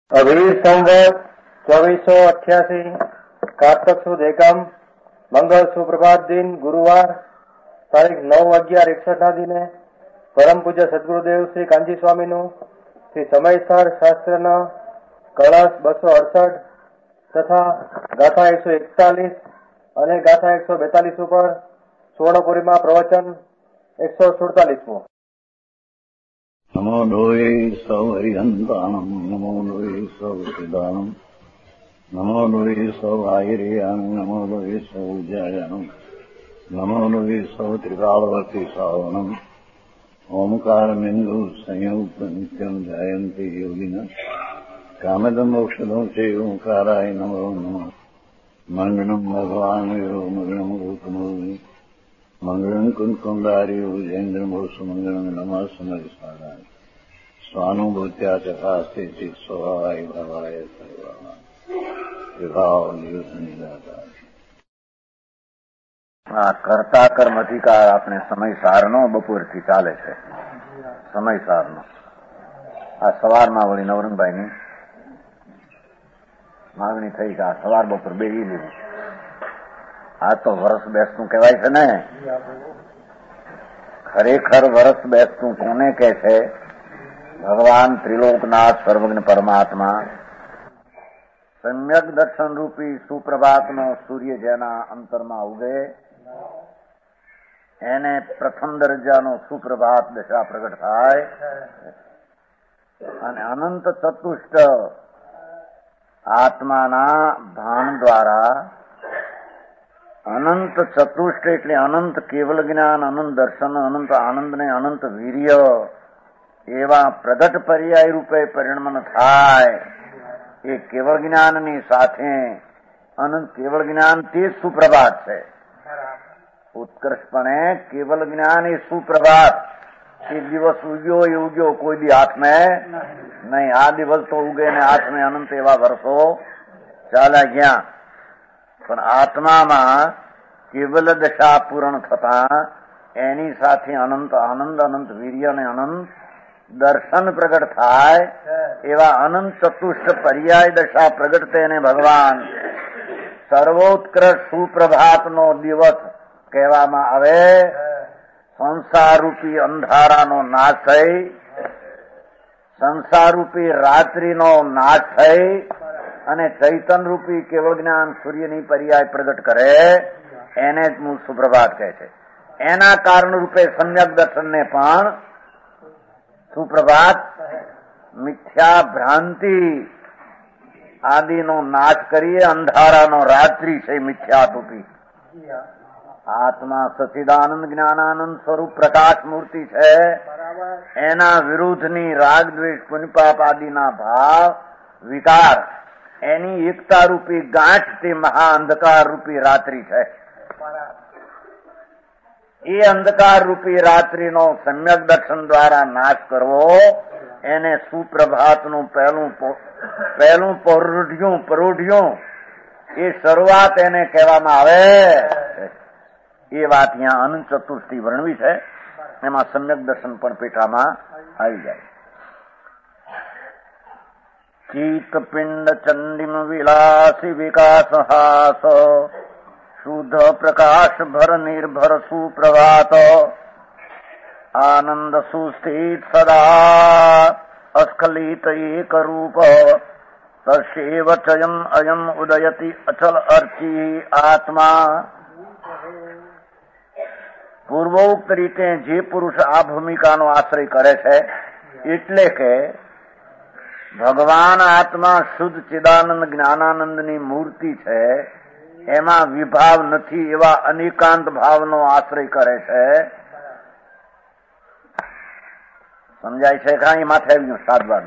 અભીર સંવત 2488 કારતક સુદ એકમ મંગળ સુપ્રભાત દિન ગુરુવાર તારીખ 9/11/61 દિને પરમ પૂજ્ય સદગુરુદેવ શ્રી કાંજી સ્વામીનું શ્રી સમયસર શાસ્ત્રના કળશ 268 તથા ગાથા 141 અને ગાથા 142 ઉપર સુવર્ણપુરીમાં પ્રવચન 147. નમો લોહે સૌ હરિહંતાણમ નમો લોહે સૌ સિદાનમ નમો લોહે સૌ આયર્યાણમ નમો લોહે સૌ જયાણમ નમો લોહે સૌ ત્રિકાળવતી સાવણમ ઓમકારમિંદુ સંયુક્ત નિત્યમ જયંતિ યોગિન કામદમ મોક્ષદમ છે ઓંકારાય નમો નમઃ મંગળમ ભગવાન વીરો મંગળમ રૂપમોહિ મંગળમ કુંકુંડાર્યો જૈન્દ્રમો સુમંગળમ નમઃ સમરિસ્વાદાય સ્વાનુભૂત્યા ચકાસ્તે ચિત સ્વભાવાય ભવાય સર્વા વિભાવ નિયુદ્ધની દાતા. આ કર્તા કર્મ અધિકાર આપણે સમયસારનો બપોરથી ચાલે છે. સમયસારનો આ સવારમાં વળી નવરંગભાઈની માંગણી થઈ કે આ સવાર બપોર બે લીધું. આ તો વરસ બેસતું કહેવાય છે ને. ખરેખર વરસ બેસતું કોને કે છે? ભગવાન ત્રિલોકનાથ સર્વજ્ઞ પરમાત્મા સમ્યક દર્શન રૂપી સુપ્રભાતનો સૂર્ય જેના અંતરમાં ઉગે એને પ્રથમ દરજ્જાનો સુપ્રભાત દશા પ્રગટ થાય અને અનંત ચતુષ્ટ આત્માના ભાન દ્વારા અનંત ચતુષ્ટ એટલે અનંત કેવલ જ્ઞાન, અનંત દર્શન, અનંત આનંદ ને અનંત વીર્ય એવા પ્રગટ પર્યાય રૂપે પરિણમન થાય. એ કેવળ જ્ઞાનની સાથે અનંત કેવળ જ્ઞાન તે સુપ્રભાત છે. ઉત્કર્ષપણે કેવલ જ્ઞાન એ સુપ્રભાત. એ દિવસ ઉગ્યો એ ઉગ્યો, કોઈ દી હાથમાં નહીં. આ દિવસ તો ઉગે ને હાથમાં અનંત એવા વર્ષો ચાલ્યા ગયા. પણ આત્મામાં કેવલ દશા પૂર્ણ થતા એની સાથે અનંત આનંદ, અનંત વીર્ય અને અનંત દર્શન પ્રગટ થાય. એવા અનંત ચતુષ્ટ પર્યાય દશા પ્રગટ તેને ભગવાન સર્વોત્કૃષ્ટ સુપ્રભાતનો દિવસ કહેવામાં આવે. સંસારરૂપી અંધારાનો નાશ થઈ, સંસારરૂપી રાત્રિનો નાશ થઈ અને ચૈતન રૂપી કેવળ જ્ઞાન સૂર્યની પર્યાય પ્રગટ કરે એને જ મૂળ સુપ્રભાત કહે છે. એના કારણ રૂપે સમ્યક દર્શનને પણ સુપ્રભાત મિથ્યા ભ્રાંતિ આદિનો નાશ કરીએ. અંધારાનો રાત્રિ છે મિથ્યા રૂપી. આત્મા સચિદાનંદ જ્ઞાનાનંદ સ્વરૂપ પ્રકાશ મૂર્તિ છે. એના વિરુદ્ધની રાગ દ્વેષ પુણ્યપાપ આદિના ભાવ વિકાર એની એકતા રૂપી ગાંઠ તે મહા અંધકાર રૂપી રાત્રિ છે. એ અંધકાર રૂપી રાત્રિનો સમ્યક દર્શન દ્વારા નાશ કરવો એને સુપ્રભાતનું પહેલું પરોઢિયું એ શરૂઆત એને કહેવામાં આવે. એ વાત અહીંયા અનંત ચતુર્થી વર્ણવી છે. એમાં સમ્યક દર્શન પણ પેટામાં આવી જાય. ચિત્તપિંડ ચંડીમ વિલાસી વિકાસ હાસ શુદ્ધ પ્રકાશ ભર નિર્ભર સુપ્રભાત આનંદ સુસ્થિત સદા અસ્ખલિત એક રૂપ તસ્યૈવ ચયમ અયમ ઉદયતિ અચલ અર્ચી આત્મા. પૂર્વોક્ત રીતે જે પુરુષ આ ભૂમિકાનો આશ્રય કરે છે એટલે કે ભગવાન આત્મા શુદ્ધ ચિદાનંદ જ્ઞાનાનંદની મૂર્તિ છે, એમાં વિભાવ નથી એવા અનેકાંત ભાવનો આશ્રય કરે છે. સમજાય છે કાંઈ? માથે આવી ગયું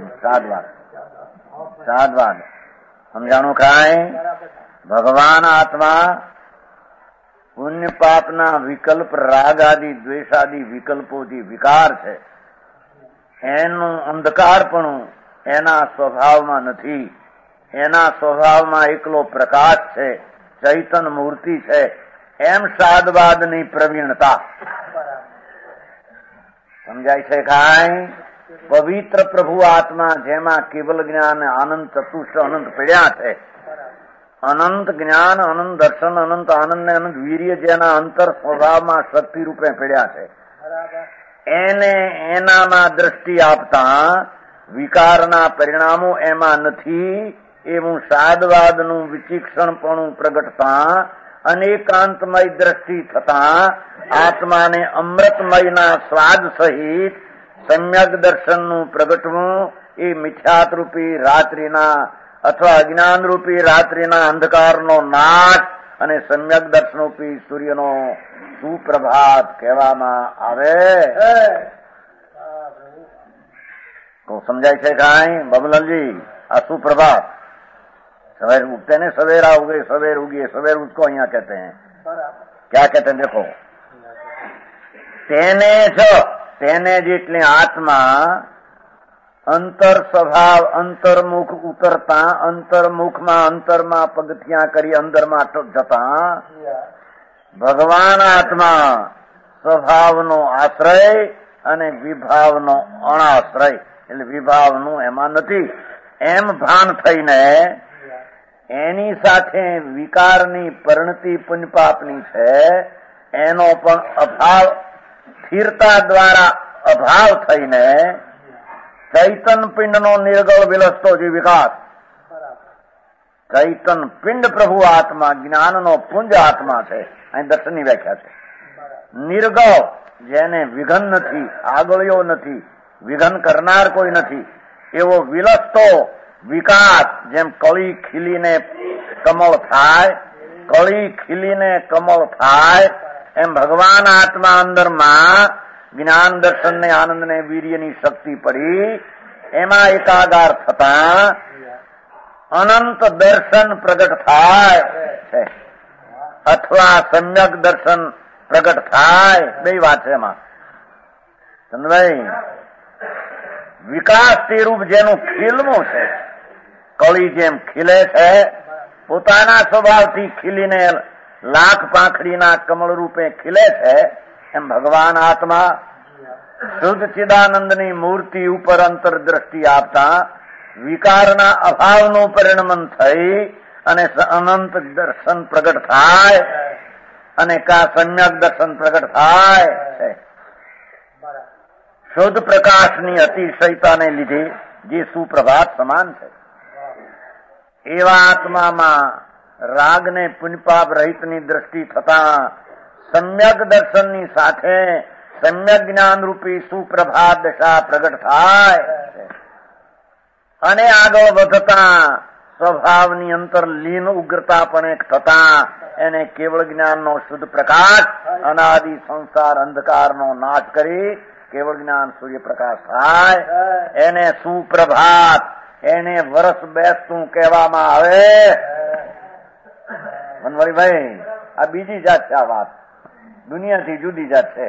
સાદવાદ સમજાણું કાંઈ? ભગવાન આત્મા પુણ્ય પાપના વિકલ્પ રાગ આદિ દ્વેષ આદિ વિકલ્પોથી વિકાર છે. એનું અંધકારપણું એના સ્વભાવમાં નથી. એના સ્વભાવમાં એકલો પ્રકાશ છે, ચૈતન મૂર્તિ છે. એમ સાદવાદની પ્રવીણતા સમજાય છે કાંઈ? પવિત્ર પ્રભુ આત્મા જેમાં કેવલ જ્ઞાન આનંદ ચતુષ્ટ અનંત પીડ્યા છે, અનંત જ્ઞાન અનંત દર્શન અનંત આનંદ ને અનંત વીર્ય જેના અંતર સ્વભાવમાં શક્તિ રૂપે પીડ્યા છે, એને એનામાં દ્રષ્ટિ આપતા વિકારના પરિણામો એમાં નથી એવું સાદવાદનું વિચિક્ષણપણું પ્રગટતા અનેકાંતમય દ્રષ્ટિ થતા આત્માને અમૃતમયના સ્વાદ સહિત સમ્યક દર્શનનું પ્રગટવું એ મિથ્યાતરૂપી રાત્રિના અથવા અજ્ઞાનરૂપી રાત્રિના અંધકારનો નાશ અને સમ્યક દર્શનરૂપી સૂર્યનો સુપ્રભાત કહેવામાં આવે. તો સમજાય છે કાંઈ બબલનજી? આ સુप्रभात सवेर उठते ने सवेरा उगे सवेर उगे सवेर उसको यहाँ कहते हैं. क्या कहते हैं देखो, તેને જેટલી આત્મા અંતર સ્વભાવ અંતર્મુખ ઉતરતા અંતર્મુખમાં અંતરમાં પગથિયા કરી અંદરમાં જતા ભગવાન આત્મા સ્વભાવનો આશ્રય અને વિભાવનો અણાશ્રય, એટલે વિભાવનું એમાં નથી એમ ભાન થઈને એની સાથે વિકારની પરિણતિ પુણ્યપાપની છે એનો પણ અભાવ સ્થિરતા દ્વારા અભાવ થઈને ચૈતન પિંડનો નિર્ગળ વિલસતો જે વિકાસ, ચૈતન પિંડ પ્રભુ આત્મા જ્ઞાનનો પુંજ આત્મા છે. અહીં દર્શનની વ્યાખ્યા છે. નિર્ગળ જેને વિઘન નથી, આગળ્યો નથી, વિઘન કરનાર કોઈ નથી એવો વિલસતો વિકાસ, જેમ કળી ખીલીને કમળ થાય, કળી ખીલીને કમળ થાય એમ ભગવાન આત્મા અંદરમાં જ્ઞાન દર્શન ને આનંદ ને વીર્યની શક્તિ પડી એમાં એકાગાર થતા અનંત દર્શન પ્રગટ થાય છે અથવા સમ્યક દર્શન પ્રગટ થાય. બે વાત છે એમાં ચંદ્રભાઈ. વિકાસ તે રૂપ જેનું ખીલવું છે, કળી જેમ ખીલે છે પોતાના સ્વભાવથી ખીલીને લાખ પાંખડીના કમળ રૂપે ખીલે છે એમ ભગવાન આત્મા શુદ્ધ ચિદાનંદની મૂર્તિ ઉપર અંતરદ્રષ્ટિ આપતા વિકારના અભાવનું પરિણમન થઈ અને અનંત દર્શન પ્રગટ થાય અને કા સમ્યક દર્શન પ્રગટ થાય છે. શુદ્ધ પ્રકાશની અતિશયતાને લીધે જે સુપ્રભાત સમાન છે એવા આત્મામાં રાગને પુણ્યપાપ રહિતની દ્રષ્ટિ થતા સમ્યક દર્શનની સાથે સમ્યક જ્ઞાન રૂપી સુપ્રભાત દશા પ્રગટ થાય અને આગળ વધતા સ્વભાવની અંતર લીન ઉગ્રતા પણ એક થતા એને કેવળ જ્ઞાનનો શુદ્ધ પ્રકાશ અનાદિ સંસાર અંધકારનો નાશ કરી કેવળ જ્ઞાન સૂર્યપ્રકાશ થાય એને સુપ્રભાત, એને વરસ બેસતું કહેવામાં આવે. વનવરીભાઈ આ બીજી જાત છે, આ વાત દુનિયાથી જુદી જાત છે.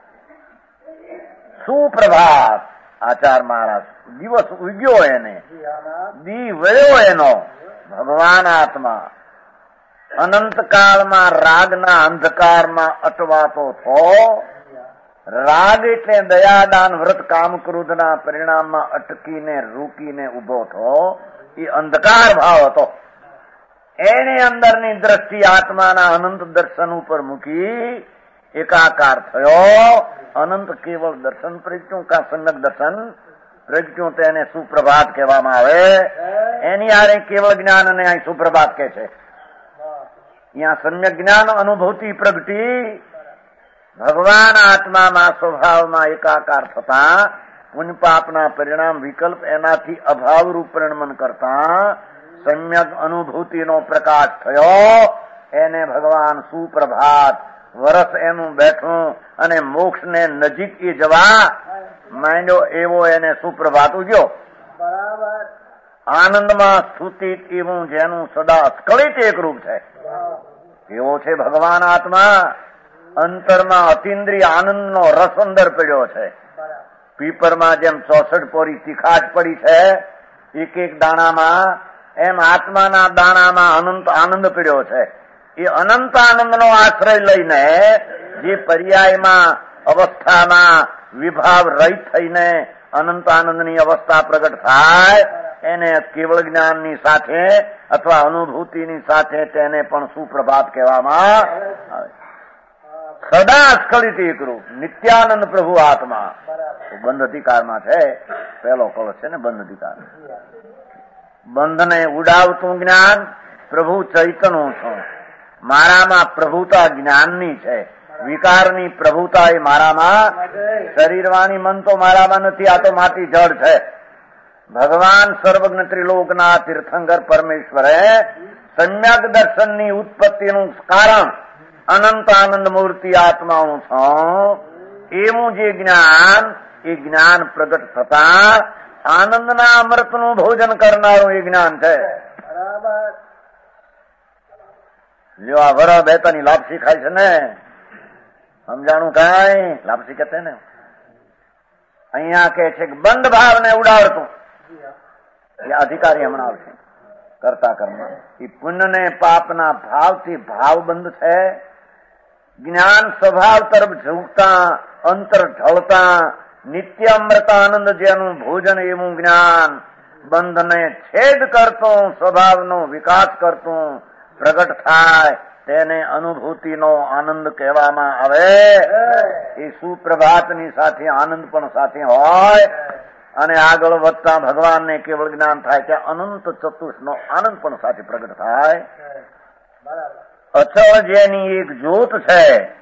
સુપ્રભાત આચાર મહારાજ દિવસ ઉગ્યો એને, દી વળ્યો એનો ભગવાન આત્મા અનંતકાળમાં રાગના અંધકારમાં અટવાતો થો. રાગ એટલે દયાદાન વ્રત કામ ક્રોધના પરિણામમાં અટકીને રૂકીને ઉભો થો. એ અંધકાર ભાવ હતો. એને અંદરની દ્રષ્ટિ આત્માના અનંત દર્શન ઉપર મૂકી એકાકાર થયો. અનંત કેવળ દર્શન પ્રગટ્યું કા સમ્યક દર્શન પ્રગટ્યું તેને સુપ્રભાત કહેવામાં આવે. એની આરે કેવળ જ્ઞાન અને અહીં સુપ્રભાત કહે છે. અહીંયા સમ્યક જ્ઞાન અનુભૂતિ પ્રગટી ભગવાન આત્મામાં સ્વભાવમાં એકાકાર થતા પુણ્યપાપના પરિણામ વિકલ્પ એનાથી અભાવરૂપ પરિણમન કરતા સમ્યક અનુભૂતિનો પ્રકાશ થયો. એને ભગવાન સુપ્રભાત વરસ એનું બેઠું અને મોક્ષને નજીક જવા માંડ્યો એવો એને સુપ્રભાત ઉગ્યો. આનંદમાં સ્તુતિત એવું જેનું સદા સ્ખલિત એક રૂપ છે એવો છે ભગવાન આત્મા. અંતરમાં અતિન્દ્રિય આનંદનો રસ અંદર પડ્યો છે. પીપરમાં જેમ 64 પોરી તીખાટ પડી છે એક એક દાણામાં, એમ આત્માના દાણામાં અનંત આનંદ પડ્યો છે. એ અનંત આનંદનો આશ્રય લઈને જે પર્યાયમાં અવસ્થામાં વિભાવ રહિત થઈને અનંત આનંદની અવસ્થા પ્રગટ થાય એને કેવળ જ્ઞાનની સાથે અથવા અનુભૂતિની સાથે તેને પણ સુપ્રભાત કહેવામાં આવે. સદા સ્ખલિત એકરૂપ નિત્યાનંદ પ્રભુ આત્મા બંધ અધિકારમાં છે. પહેલો કવચ છે ને બંધ અધિકાર. બંધને ઉડાવતું જ્ઞાન પ્રભુ ચૈતનું છું. મારામાં પ્રભુતા જ્ઞાનની છે. વિકારની પ્રભુતા એ મારામાં, શરીર વાણી મન તો મારામાં નથી. આ તો માટી જળ છે. ભગવાન સર્વજ્ઞ ત્રિલોકના તીર્થંકર પરમેશ્વરે સમ્યક દર્શનની ઉત્પત્તિનું કારણ અનંત આનંદ મૂર્તિ આત્મા હું છું એવું જે જ્ઞાન, એ જ્ઞાન પ્રગટ થતા આનંદના અમૃતનું ભોજન કરનારું એ જ્ઞાન છે. જો આ વર બેતાની લાપસી ખાય છે ને, સમજાણું કાંઈ? લાપસી કહેતે ને. અહીંયા કે છે કે બંધ ભાવને ઉડાડતું એ અધિકારી હમણાં આવશે. કરતા કર્મ એ પુણ્ય ને પાપના ભાવથી ભાવબંધ છે. જ્ઞાન સ્વભાવ તરફ ઝૂકતા, અંતર ઢળતા, નિત્ય અમૃતાનંદ જેનું ભોજન એવું જ્ઞાન બંધને છેદ કરતું, સ્વભાવનો વિકાસ કરતું પ્રગટ થાય તેને અનુભૂતિનો આનંદ કહેવામાં આવે. એ સુપ્રભાતની સાથે આનંદ પણ સાથે હોય અને આગળ વધતા ભગવાનને કેવળ જ્ઞાન થાય કે અનંત ચતુષ્નો આનંદ પણ સાથે પ્રગટ થાય. અચળ જેની એક જ્યોત છે,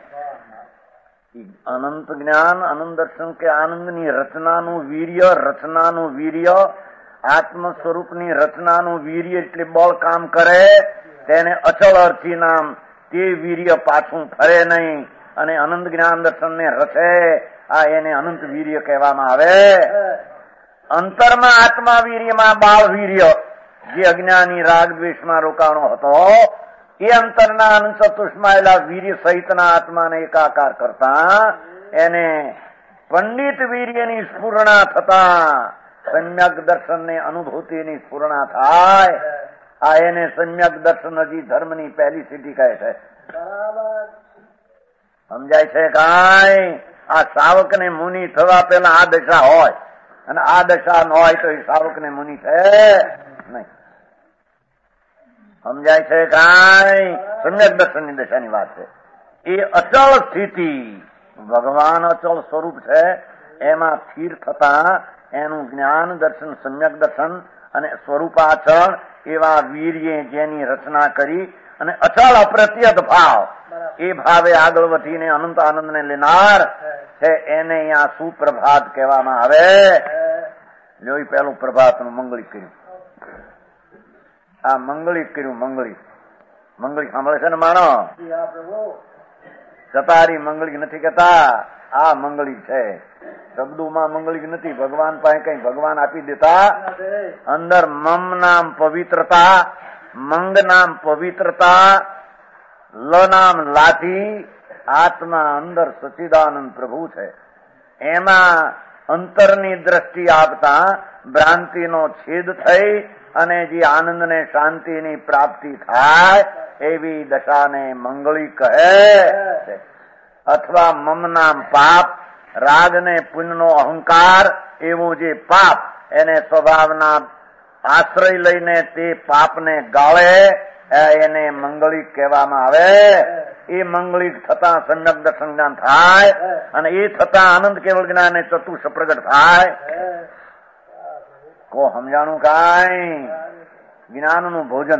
અનંત જ્ઞાન, આનંદ દર્શન કે આનંદની રચનાનું વીર્ય, આત્મ સ્વરૂપની રચનાનું વીર્ય એટલે બળ કામ કરે તેને અચળ અર્થી નામ. તે વીર્ય પાછું ફરે નહીં અને અનંત જ્ઞાન દર્શનને રચે, આ એને અનંત વીર્ય કહેવામાં આવે. અંતરમાં આત્મા વીર્યમાં બાળ વીર્ય જે અજ્ઞાની રાગ દ્વેષમાં રોકાણો હતો એ અંતરના અનંત ચતુષ્માયેલા વીર્ય સહિતના આત્માને એકાકાર કરતા એને પંડિત વીર્યની સ્ફુરણા થતા સમ્યક દર્શનને અનુભૂતિની સ્ફુરણા થાય. આ એને સમ્યક દર્શન હજી ધર્મની પહેલી સીધી કહે છે. સમજાય છે કાંઈ? આ શાવકને મુનિ થવા પેલા આ દશા હોય અને આ દશા ન હોય તો એ શાવકને મુનિ છે નહીં. સમજાય છે કાંઈ? સમ્યક દર્શનની દશાની વાત છે. એ અચળ સ્થિતિ, ભગવાન અચળ સ્વરૂપ છે, એમાં સ્થિર થતા એનું જ્ઞાન દર્શન, સમ્યક દર્શન અને સ્વરૂપાચળ એવા વીર્ય જેની રચના કરી અને અચળ અપ્રત્યત ભાવ, એ ભાવે આગળ વધીને અનંત આનંદને લેનાર છે એને અહીંયા સુપ્રભાત કહેવામાં આવે. જોઈ પેલું પ્રભાતનું મંગળિક કર્યું. આ મંગળિક કર્યું. મંગળિક સાંભળે છે ને માણો? કતારી મંગળિક નથી કહેતા, આ મંગળિક છે. શબ્દોમાં મંગળિક નથી. ભગવાન પાસે કઈ ભગવાન આપી દેતા. અંદર મમ નામ પવિત્રતા, મંગ નામ પવિત્રતા, લ નામ લાઠી, આત્મા અંદર સચ્ચિદાનંદ પ્રભુ છે. એમાં અંતરની દ્રષ્ટિ આપતા ભ્રાંતિનો છેદ થઈ અને જે આનંદને શાંતિની પ્રાપ્તિ થાય એવી દશાને મંગળી કહે. અથવા મમ નામ પાપ, રાગ ને પુણ્યનો અહંકાર એવું જે પાપ એને સ્વભાવના આશ્રય લઈને તે પાપને ગાળે એને મંગળિક કહેવામાં આવે. એ મંગળિક થતા સમ્યક દર્શન જ્ઞાન થાય અને એ થતા આનંદ કેવળ જ્ઞાન ચતુર્થ પ્રગટ થાય. કો સમજાણું કાંઈ? જ્ઞાનનું ભોજન,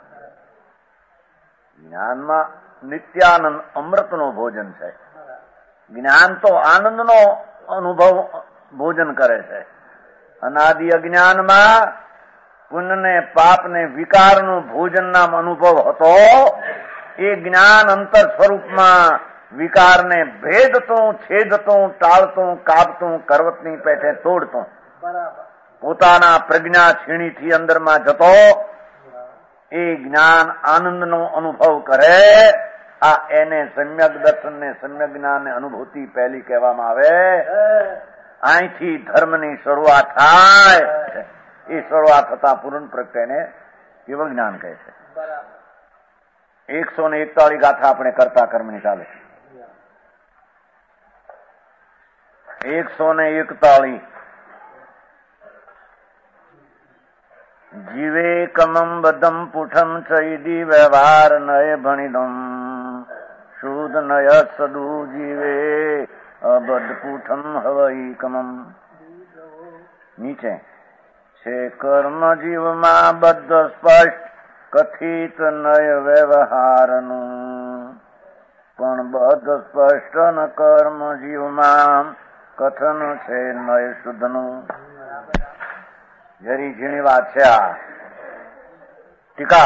જ્ઞાનમાં નિત્યાનંદ અમૃતનું ભોજન છે. જ્ઞાન તો આનંદનો અનુભવ ભોજન કરે છે. અનાદિ અજ્ઞાનમાં પુણ્યને પાપને વિકારનું ભોજન નામ અનુભવ હતો. એ જ્ઞાન અંતર સ્વરૂપમાં વિકારને ભેદતું, છેદતું, ટાળતું, કાપતું, કરવતની પેઠે તોડતું, પોતાના પ્રજ્ઞા છીણીથી અંદરમાં જતો એ જ્ઞાન આનંદનો અનુભવ કરે. આ એને સમ્યક દર્શન ને સમ્યક જ્ઞાન ને અનુભૂતિ પહેલી કહેવામાં આવે. અહીંથી ધર્મની શરૂઆત થાય. એ શરૂઆત થતા પૂર્ણ પ્રગટેને કેવળ જ્ઞાન કહે છે. 141 ગાથા આપણે કરતા કર્મની ચાલે. 141 જીવેકમં બદમ પુઠમ ચૈદી વ્યવહાર નય ભણિદમ શુદ્ધ નય સદુ જીવે અબદ પુઠમ હવૈકમમ. નીચે છે કર્મ જીવમાં બદ્ધ સ્પષ્ટ કથિત નય વ્યવહારનું, પણ બદ્ધ સ્પષ્ટ ન કર્મ જીવમાં કથન છે નય શુદ્ધનું. જરી ઝીણી વાત છે આ. ટીકા.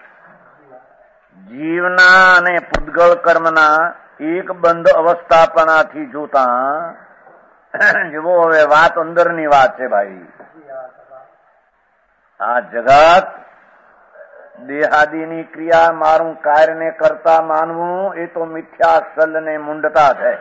જીવના અને પૂતગળ કર્મના એક બંધ અવસ્થાપનાથી જોતા, જુઓ હવે વાત અંદરની વાત છે ભાઈ. આ જગત દેહાદીની ક્રિયા મારું કાર્યને કરતા માનવું એ તો મિથ્યા સલ ને મુંડતા છે.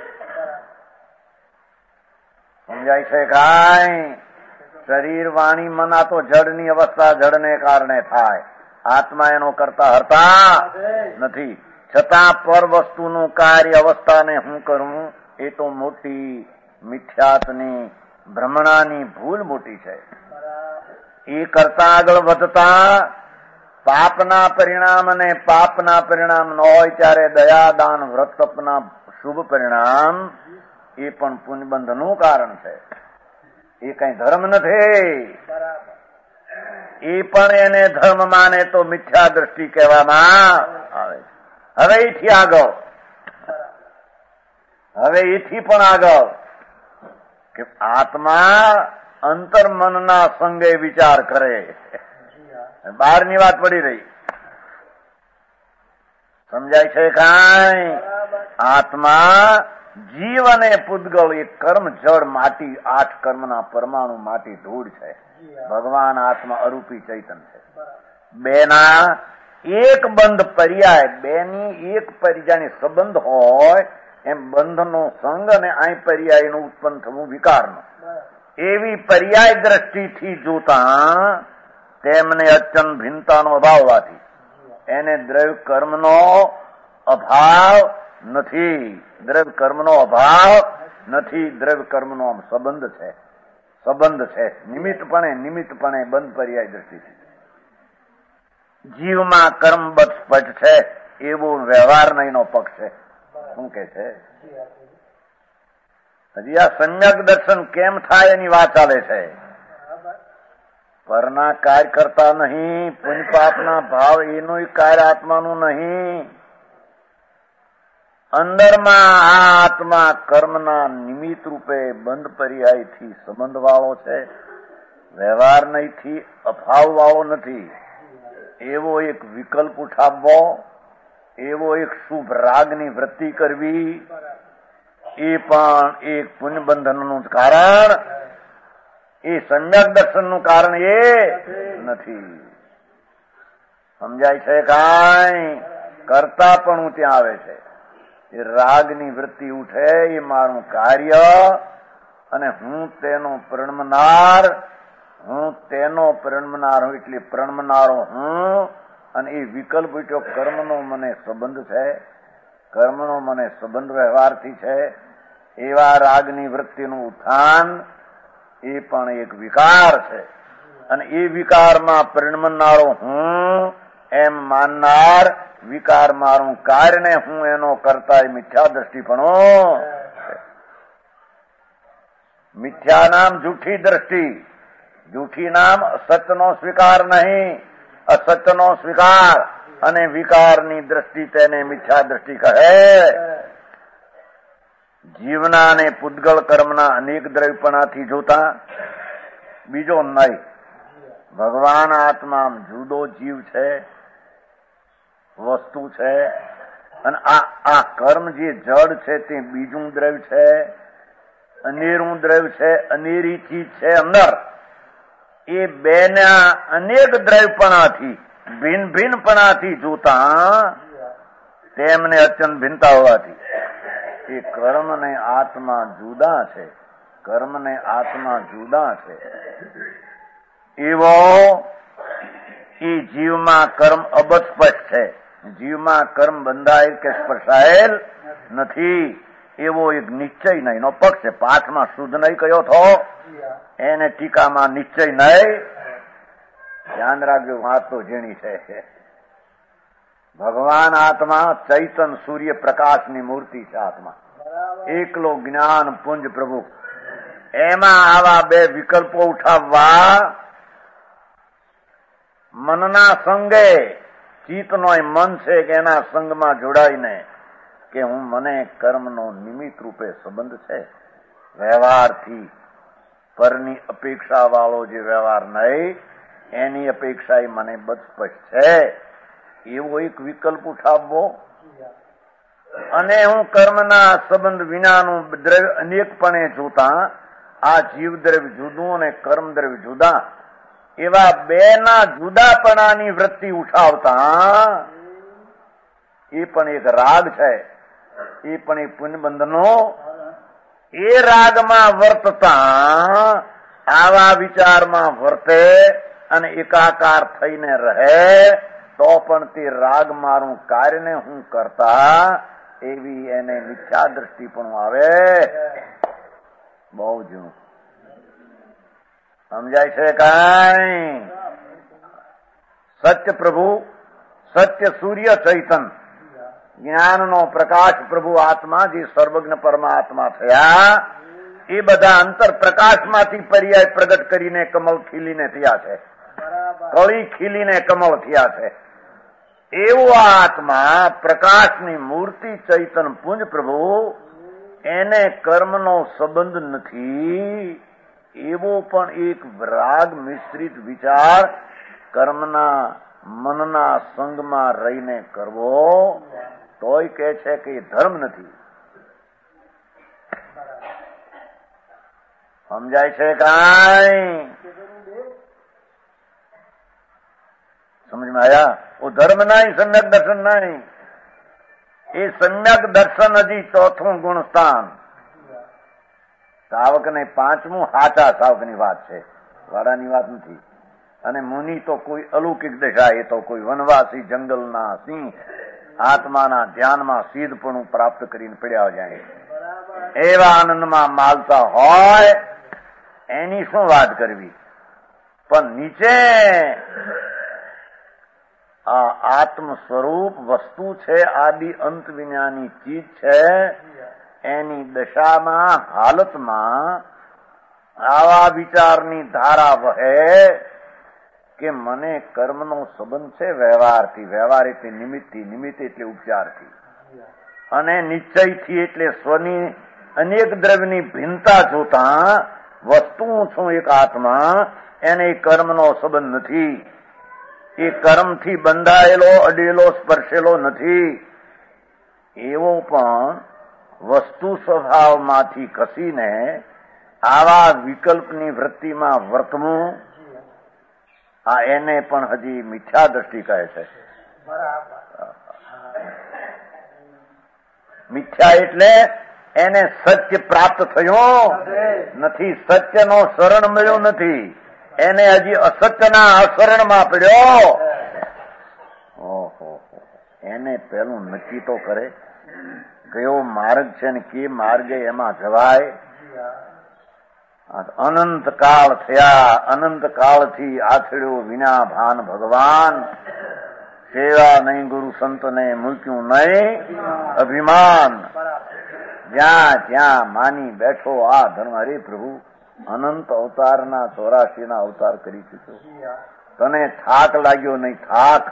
સમજાય છે કાંઈ? શરીર વાણી મન આ તો જડની અવસ્થા જડને કારણે થાય. આત્મા એનો કરતા હરતા નથી. છતાં પર વસ્તુનું કાર્ય અવસ્થાને હું કરું એ તો મોટી મિથ્યાત્વની ભ્રમણાની ભૂલ મોટી છે. એ કરતા આગળ વધતા પાપના પરિણામ અને પાપના પરિણામ ન હોય ત્યારે દયા દાન વ્રત તપના શુભ પરિણામ એ પણ પુણ્યબંધનું કારણ છે. એ કઈ ધર્મ નથી. એ પણ એને ધર્મ માને તો મિથ્યા દ્રષ્ટિ કહેવામાં આવે. હવે એથી આગળ, હવે એથી પણ આગળ કે આત્મા અંતર્મનના સંગે વિચાર કરે. બહારની વાત પડી રહી. સમજાય છે કાંઈ? આત્મા જીવ અને પૂતગળ એ કર્મ જળ માટી 8 કર્મના પરમાણુ માટી ધૂળ છે. ભગવાન આત્મા અરૂપી ચૈતન છે. બેના એક બંધ પર્યાય, બેની એક પર્યાયની સંબંધ હોય એમ બંધનો સંગ અને આ પર્યાયનું ઉત્પન્ન થવું વિકારનો. એવી પર્યાય દ્રષ્ટિથી જોતા તેમને અચન ભિન્નતાનો અભાવ હોવાથી એને દ્રવ્ય કર્મનો અભાવ નથી. દ્રવ્ય કર્મનો અભાવ નથી. દ્રવ્ય કર્મનો આમ સંબંધ છે. સંબંધ છે નિમિત્તપણે બંધ પર્યાય દ્રષ્ટિથી. જીવમાં કર્મ બધ સ્પષ્ટ છે એવો વ્યવહાર નહીંનો પક્ષ છે. શું કે છે? હજી આ સમ્યક દર્શન કેમ થાય એની વાત ચાલે છે. પરના કાર્ય કરતા નહીં, પુણ્ય પાપના ભાવ એનું કાર્ય આત્માનું નહીં. અંદરમાં આ આત્મા કર્મના નિમિત્ત રૂપે બંધ પર્યાયથી સંબંધ વાળો છે. વ્યવહાર નહીંથી અભાવ વાળો નથી. એવો એક વિકલ્પ ઉઠાવવો, એવો એક શુભ રાગની વૃત્તિ કરવી એ પણ એક પુણ્યબંધનનું કારણ, એ સમ્યક દર્શનનું કારણ એ નથી. સમજાય છે કાંઈ? કરતા પણ ત્યાં આવે છે. એ રાગની વૃત્તિ ઉઠે એ મારું કાર્ય અને હું તેનો પ્રણમનાર હું એટલે પ્રણમનારો હું. અને એ વિકલ્પ ઉઠ્યો કર્મનો મને સંબંધ છે, કર્મનો મને સંબંધ વ્યવહારથી છે. એવા રાગની વૃત્તિનું ઉત્થાન એ પણ એક વિકાર છે. અને એ વિકારમાં પરિણમનારો હું એમ માનનાર, વિકાર મારું કાર્યને હું એનો કરતા એ મિથ્યા દ્રષ્ટિપણો. મિથ્યા નામ જૂઠી દ્રષ્ટિ. જૂઠી નામ અસત્યનો સ્વીકાર નહીં. અસત્યનો સ્વીકાર અને વિકારની દ્રષ્ટિ તેને મિથ્યા દ્રષ્ટિ કહે. જીવના અને પૂતગળ કર્મના અનેક દ્રવ્યપણાથી જોતા બીજો નહીં. ભગવાન આત્મા જુદો જીવ છે, વસ્તુ છે, અને આ કર્મ જે જડ છે તે બીજું દ્રવ્ય છે, અનેરું દ્રવ્ય છે, અનેરી ચીજ છે અંદર. એ બેના અનેક દ્રવ્યપણાથી ભિન્નપણાથી જોતા તેમને અચન ભિન્નતા હોવાથી એ કર્મ ને આત્મા જુદા છે. કર્મ ને આત્મા જુદા છે. એવો એ જીવમાં કર્મ અબધ સ્પષ્ટ છે. જીવમાં કર્મ બંધાયેલ કે સ્પર્શાયેલ નથી એવો એક નિશ્ચય નહીં નો પક્ષ છે. પાઠમાં શુદ્ધ નહીં કયો થો, એને ટીકામાં નિશ્ચય નહીં ધ્યાન રાખજો, વાત તો ઝીણી છે. ભગવાન આત્મા ચૈતન સૂર્ય પ્રકાશની મૂર્તિ છે. આત્મા એકલો જ્ઞાન પુંજ પ્રભુ. એમાં આવા બે વિકલ્પો ઉઠાવવા મનના સંગે, ચિત્તનો મન છે કે એના સંગમાં જોડાઈને કે હું મને કર્મનો નિમિત્ત રૂપે સંબંધ છે, વ્યવહારથી પરની અપેક્ષા વાળો જે વ્યવહાર નહીં એની અપેક્ષા એ મને બદસ્પષ્ટ છે, એવો એક વિકલ્પ ઉઠાવવો. અને હું કર્મના સંબંધ વિનાનું દ્રવ્ય અનેકપણે જોતા, આ જીવ દ્રવ્ય જુદું અને કર્મ દ્રવ્ય જુદા, એવા બેના જુદાપણાની વૃત્તિ ઉઠાવતા એ પણ એક રાગ છે, એ પણ એક પુણ્યબંધનો. એ રાગમાં વર્તતા આવા વિચારમાં વર્તે અને એકાકાર થઈને રહે તો પણ તે રાગ મારું કાર્યને હું કરતા એવી એને મિથ્યા દ્રષ્ટિ પણ આવે. બહુ જૂનું સમજાય છે કાંઈ? સત્ય પ્રભુ, સત્ય સૂર્ય ચૈતન, જ્ઞાનનો પ્રકાશ પ્રભુ આત્મા જે સર્વજ્ઞ પરમાત્મા થયા, એ બધા અંતર પ્રકાશમાંથી પર્યાય પ્રગટ કરીને કમળ ખીલીને થયા છે, કળી ખીલીને કમળ થયા છે. એવો આત્મા પ્રકાશની મૂર્તિ ચૈતન પુંજ પ્રભુ, એને કર્મનો સંબંધ નથી, એવો પણ એક રાગ મિશ્રિત વિચાર કર્મના મનના સંગમાં રહીને કરવો તોય કહે છે કે એ ધર્મ નથી. સમજાય છે કાંઈ? સમજમાં આવ્યા? वो धर्म नहीं, सम्यक दर्शन नहीं. એ સમ્યક દર્શન હજી ચોથું ગુણ સ્થાન. સાવક ને પાંચમું હાચા સાવકની વાત છે, વાડાની વાત નથી. અને મુનિ તો કોઈ અલૌકિક દશા, એ તો કોઈ વનવાસી જંગલના સિંહ આત્માના ધ્યાનમાં સિદ્ધપણું પ્રાપ્ત કરીને પડ્યા જાય, એવા આનંદમાં માલતા હોય એની શું વાત કરવી. પણ નીચે આ આત્મ સ્વરૂપ વસ્તુ છે, આદિ અંત વિનાની ચીજ છે, એની દશામાં હાલતમાં આવા વિચારની ધારા વહે કે મને કર્મનો સંબંધ છે વ્યવહારથી, વ્યવહાર એટલે નિમિત્તથી, નિમિત્ત એટલે ઉપચારથી, અને નિશ્ચયથી એટલે સ્વની અનેક દ્રવ્યની ભિન્નતા જોતા વસ્તુ છું એક આત્મા, એને કર્મનો સંબંધ નથી, એ કર્મથી બંધાયેલો, અડેલો, સ્પર્શેલો નથી. એવો પણ વસ્તુ સ્વભાવમાંથી ખસીને આવા વિકલ્પની વૃત્તિમાં વર્તવું, આ એને પણ હજી મિથ્યા દ્રષ્ટિ કહે છે. મિથ્યા એટલે એને સત્ય પ્રાપ્ત થયો નથી, સત્યનો શરણ મળ્યો નથી, એને હજી અસત્યના અશરણમાં પડ્યો. ઓહો, એને પેલું નક્કી તો કરે કયો માર્ગ છે ને કે માર્ગે એમાં જવાય. અનંત કાળ થયા, અનંત કાળથી આથડ્યો વિના ભાન ભગવાન, સેવા નહીં ગુરુ સંતને મૂક્યું નહીં અભિમાન, જ્યાં ત્યાં માની બેઠો આ ધર્મ. હરે પ્રભુ, અનંત અવતારના 84 અવતાર કરી ચૂક્યો, તને થાક લાગ્યો નહીં? થાક,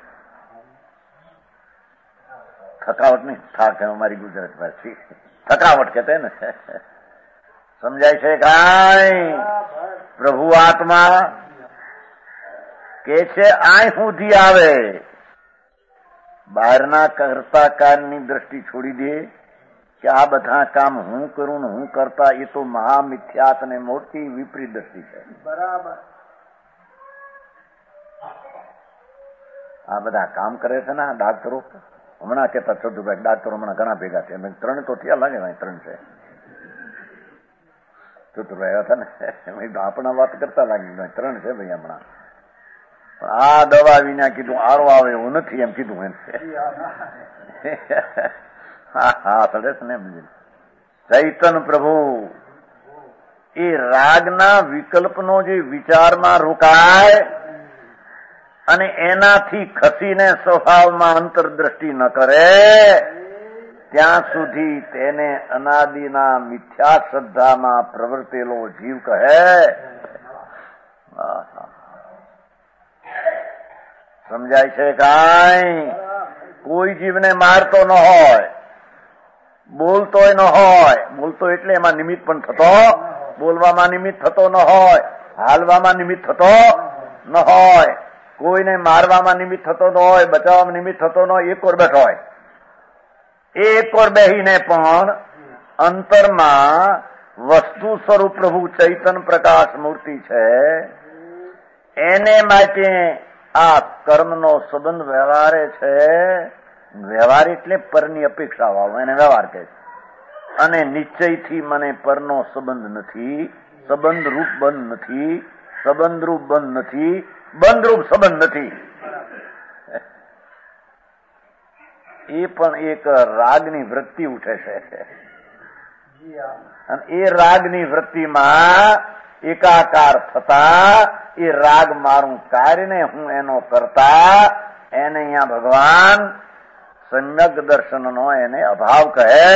થકાવટ નહીં, થાક અમારી ગુજરાત ભાષી થકાવટ કહેતે ને. સમજાય છે કાંઈ? પ્રભુ આત્મા કે છે આય સુધી આવે, બહારના કરતા કામની દ્રષ્ટિ છોડી દે કે આ બધા કામ હું કરું ને હું કરતા, એ તો મહામિથ્યાત ને મોટી વિપરીત દ્રષ્ટિ છે. બરાબર. આ બધા કામ કરે છે ને આ ડાક્ટરો, હમણાં કેતા ચતુર્ભાઈ ડાક્ટરો હમણાં ઘણા ભેગા છે, 3 તો થયા લાગે, 3 છે. ચતુર્ભાઈ હતા ને, આપણા વાત કરતા લાગી 3 છે ભાઈ હમણાં. પણ આ દવા વિના કીધું આરો આવે એવું નથી એમ કીધું એમ. હા સરસ ને. ચૈતન પ્રભુ એ રાગના વિકલ્પનો જે વિચારમાં રોકાય અને એનાથી ખસીને સ્વભાવમાં અંતરદ્રષ્ટિ ન કરે ત્યાં સુધી તેને અનાદિના મિથ્યા શ્રદ્ધામાં પ્રવર્તેલો જીવ કહે. સમજાય છે કાંઈ? કોઈ જીવને મારતો ન હોય, બોલતોય ન હોય, બોલતો એટલે એમાં નિમિત્ત પણ થતો, બોલવામાં નિમિત્ત થતો ન હોય, હાલવામાં નિમિત્ત થતો ન હોય, કોઈને મારવામાં નિમિત્ત થતો ન હોય, બચાવવામાં નિમિત્ત થતો ન હોય, એક ઓર બેઠો હોય. એક ઓર બેહીને પણ અંતરમાં વસ્તુ સ્વરૂપ પ્રભુ ચૈતન પ્રકાશ મૂર્તિ છે. એને માટે આ કર્મનો સંબંધ વ્યવહારે છે. વ્યવહાર એટલે પરની અપેક્ષા વાળો, એને વ્યવહાર કહે છે. અને નિશ્ચયથી મને પરનો સંબંધ નથી, સંબંધ રૂપ બંધ નથી, સંબંધ રૂપ બંધ નથી, બંધ રૂપ સંબંધ નથી. એ પણ એક રાગની વૃત્તિ ઉઠે છે. અને એ રાગની વૃત્તિમાં એકાકાર થતા એ રાગ મારું કાર્યને હું એનો કરતા એને અહીંયા ભગવાન સમ્યક દર્શનનો એને અભાવ કહે.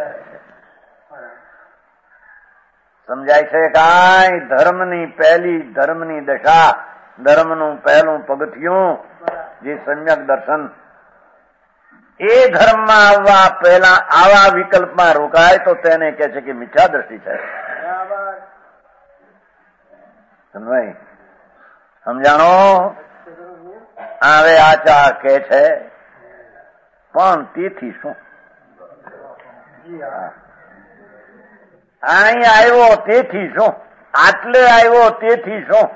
સમજાય છે કાંઈ? ધર્મની પહેલી ધર્મની દશા, ધર્મનું પહેલું પગથિયું જે સમ્યક દર્શન, એ ધર્મમાં આવવા પહેલા આવા વિકલ્પમાં રોકાય તો તેને કહે છે કે મિથ્યા દ્રષ્ટિ છે. સમજાણો? હવે આચાર કે છે પણ તેથી શું? અહીં આવ્યો તેથી શું? આટલે આવ્યો તેથી શું?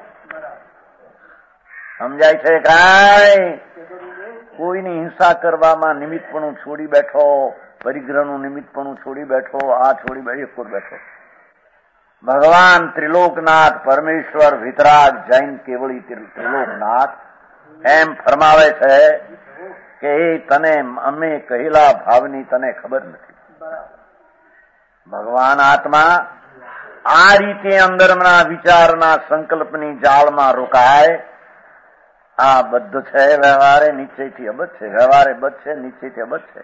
સમજાય છે કાંઈ? કોઈની હિંસા કરવામાં નિમિત્તપણું છોડી બેઠો, પરિગ્રહનું નિમિત્તપણું છોડી બેઠો, આ છોડી બેઠો. ભગવાન ત્રિલોકનાથ પરમેશ્વર વિતરાગ જૈન કેવળી ત્રિલોકનાથ એમ ફરમાવે છે કે એ તને અમે કહેલા ભાવની તને ખબર નથી. ભગવાન આત્મા આ રીતે અંદરના વિચારના સંકલ્પની જાળમાં રોકાય. આ બદ્ધ છે વ્યવહારે, નિશ્ચયથી અબદ્ધ છે. વ્યવહારે બદ્ધ છે, નિશ્ચયથી અબદ્ધ છે.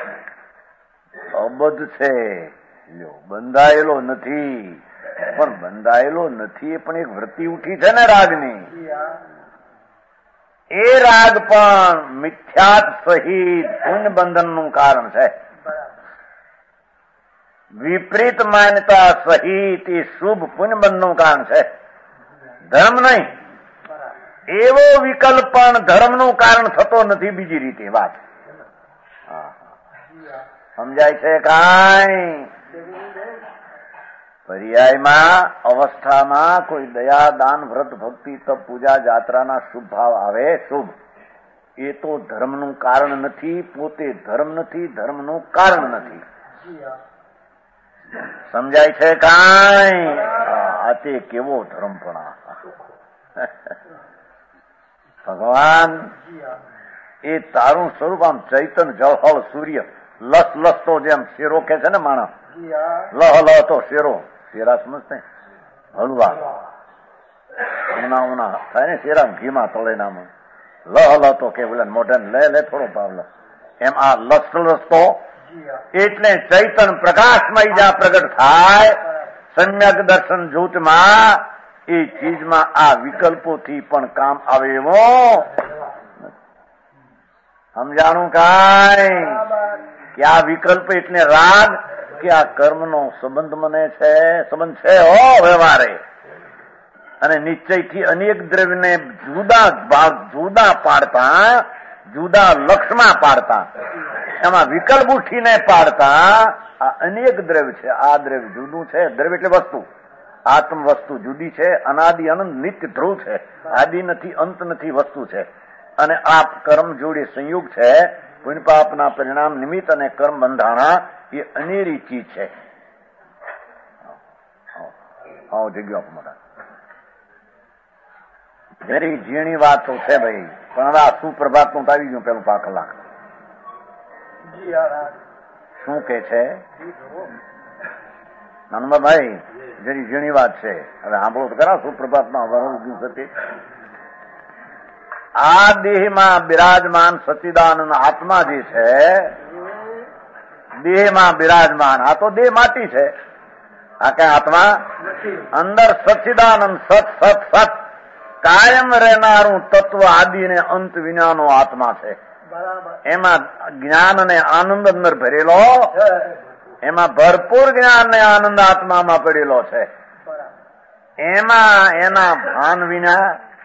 અબદ્ધ છે, બંધાયેલો નથી. પણ બંધાયેલો નથી એ પણ એક વૃત્તિ ઉઠી છે ને રાગની. એ રાગ પણ મિથ્યાત સહિત પુણ્ય બંધનનું કારણ છે. વિપરીત માન્યતા સહિત એ શુભ પુણ્ય બંધનનું કારણ છે, ધર્મ નહીં. એવો વિકલ્પ પણ ધર્મનું કારણ થતો નથી. બીજી રીતે વાત સમજાય છે કાંઈ? પર્યાયમાં અવસ્થામાં કોઈ દયા, દાન, વ્રત, ભક્તિ, તપ, પૂજા, જાત્રાના શુભ ભાવ આવે, શુભ, એ તો ધર્મનું કારણ નથી. પોતે ધર્મ નથી, ધર્મનું કારણ નથી. સમજાય છે કાંઈ? આ તે કેવો ધર્મપણા! ભગવાન એ તારું સ્વરૂપ આમ ચૈતન, જળહળ, સૂર્ય, લસ લસ તો જેમ શેરો કે છે ને માણસ, લહ લહ તો શેરો, શેરા સમજતે હલવા ઉના ઉના થાય ને શેરા ઘીમાં તળે નામ, લહ લહ તો કે બોલે મોઢે લે થોડો પાવલો, એમ આ લસ લસ તો એટલે ચૈતન પ્રકાશમય જ્યાં પ્રગટ થાય સમ્યક દર્શન જૂથમાં, એ ચીજમાં આ વિકલ્પોથી પણ કામ આવે એવો સમજાણું કાંઈ? કે આ વિકલ્પ એટલે રાગ કે આ કર્મનો સંબંધ મને છે, સંબંધ છે હો વ્યવહારે. અને નિશ્ચયથી અનેક દ્રવ્યને જુદા ભાગ, જુદા પાડતા, જુદા લક્ષમાં પાડતા, એમાં વિકલ્પ ઉઠીને પાડતા આ અનેક દ્રવ્ય છે. આ દ્રવ્ય જુદું છે. દ્રવ્ય એટલે વસ્તુ, આત્મ વસ્તુ જુદી છે. અનાદિ અનંત નિત્ય ધ્રુવ છે. આદિ નથી, અંત નથી, વસ્તુ છે. અને આ કર્મ જોડે સંયુગ છે. પુણ્ય પાપના પરિણામ નિમિત્ત અને કર્મ બંધાણા એ અનેરી ચીજ છે. જગ્યા મોટા વેરી ઝીણી વાત તો છે ભાઈ, પણ હવે આ સુપ્રભાત નું આવી ગયું પેલું 5 કલાક. શું કે છે નાનબાભાઈ? જરી ઝીણી વાત છે. હવે સાંભળો તો ખરા સુપ્રભાતમાં વરણ ઉગ્યું થતી. આ દેહમાં બિરાજમાન સચ્ચિદાનંદ આત્મા જે છે, દેહમાં બિરાજમાન, આ તો દેહ માટી છે, આ કઈ આત્મા અંદર સચ્ચિદાનંદ સત સત સત કાયમ રહેનારું તત્વ આદિ ને અંત વિનાનો આત્મા છે. એમાં જ્ઞાન અને આનંદ અંદર ભરેલો, એમાં ભરપૂર જ્ઞાન ને આનંદ આત્મામાં પડેલો છે. એમાં એના ભાન વિના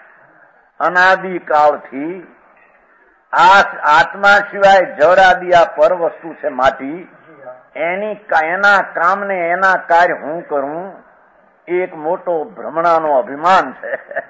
અનાદિકાળથી આ આત્મા સિવાય જળ આદિ આ પર વસ્તુ છે માટી, એના કામને એના કાર્ય હું કરું, એક મોટો ભ્રમણાનો અભિમાન છે.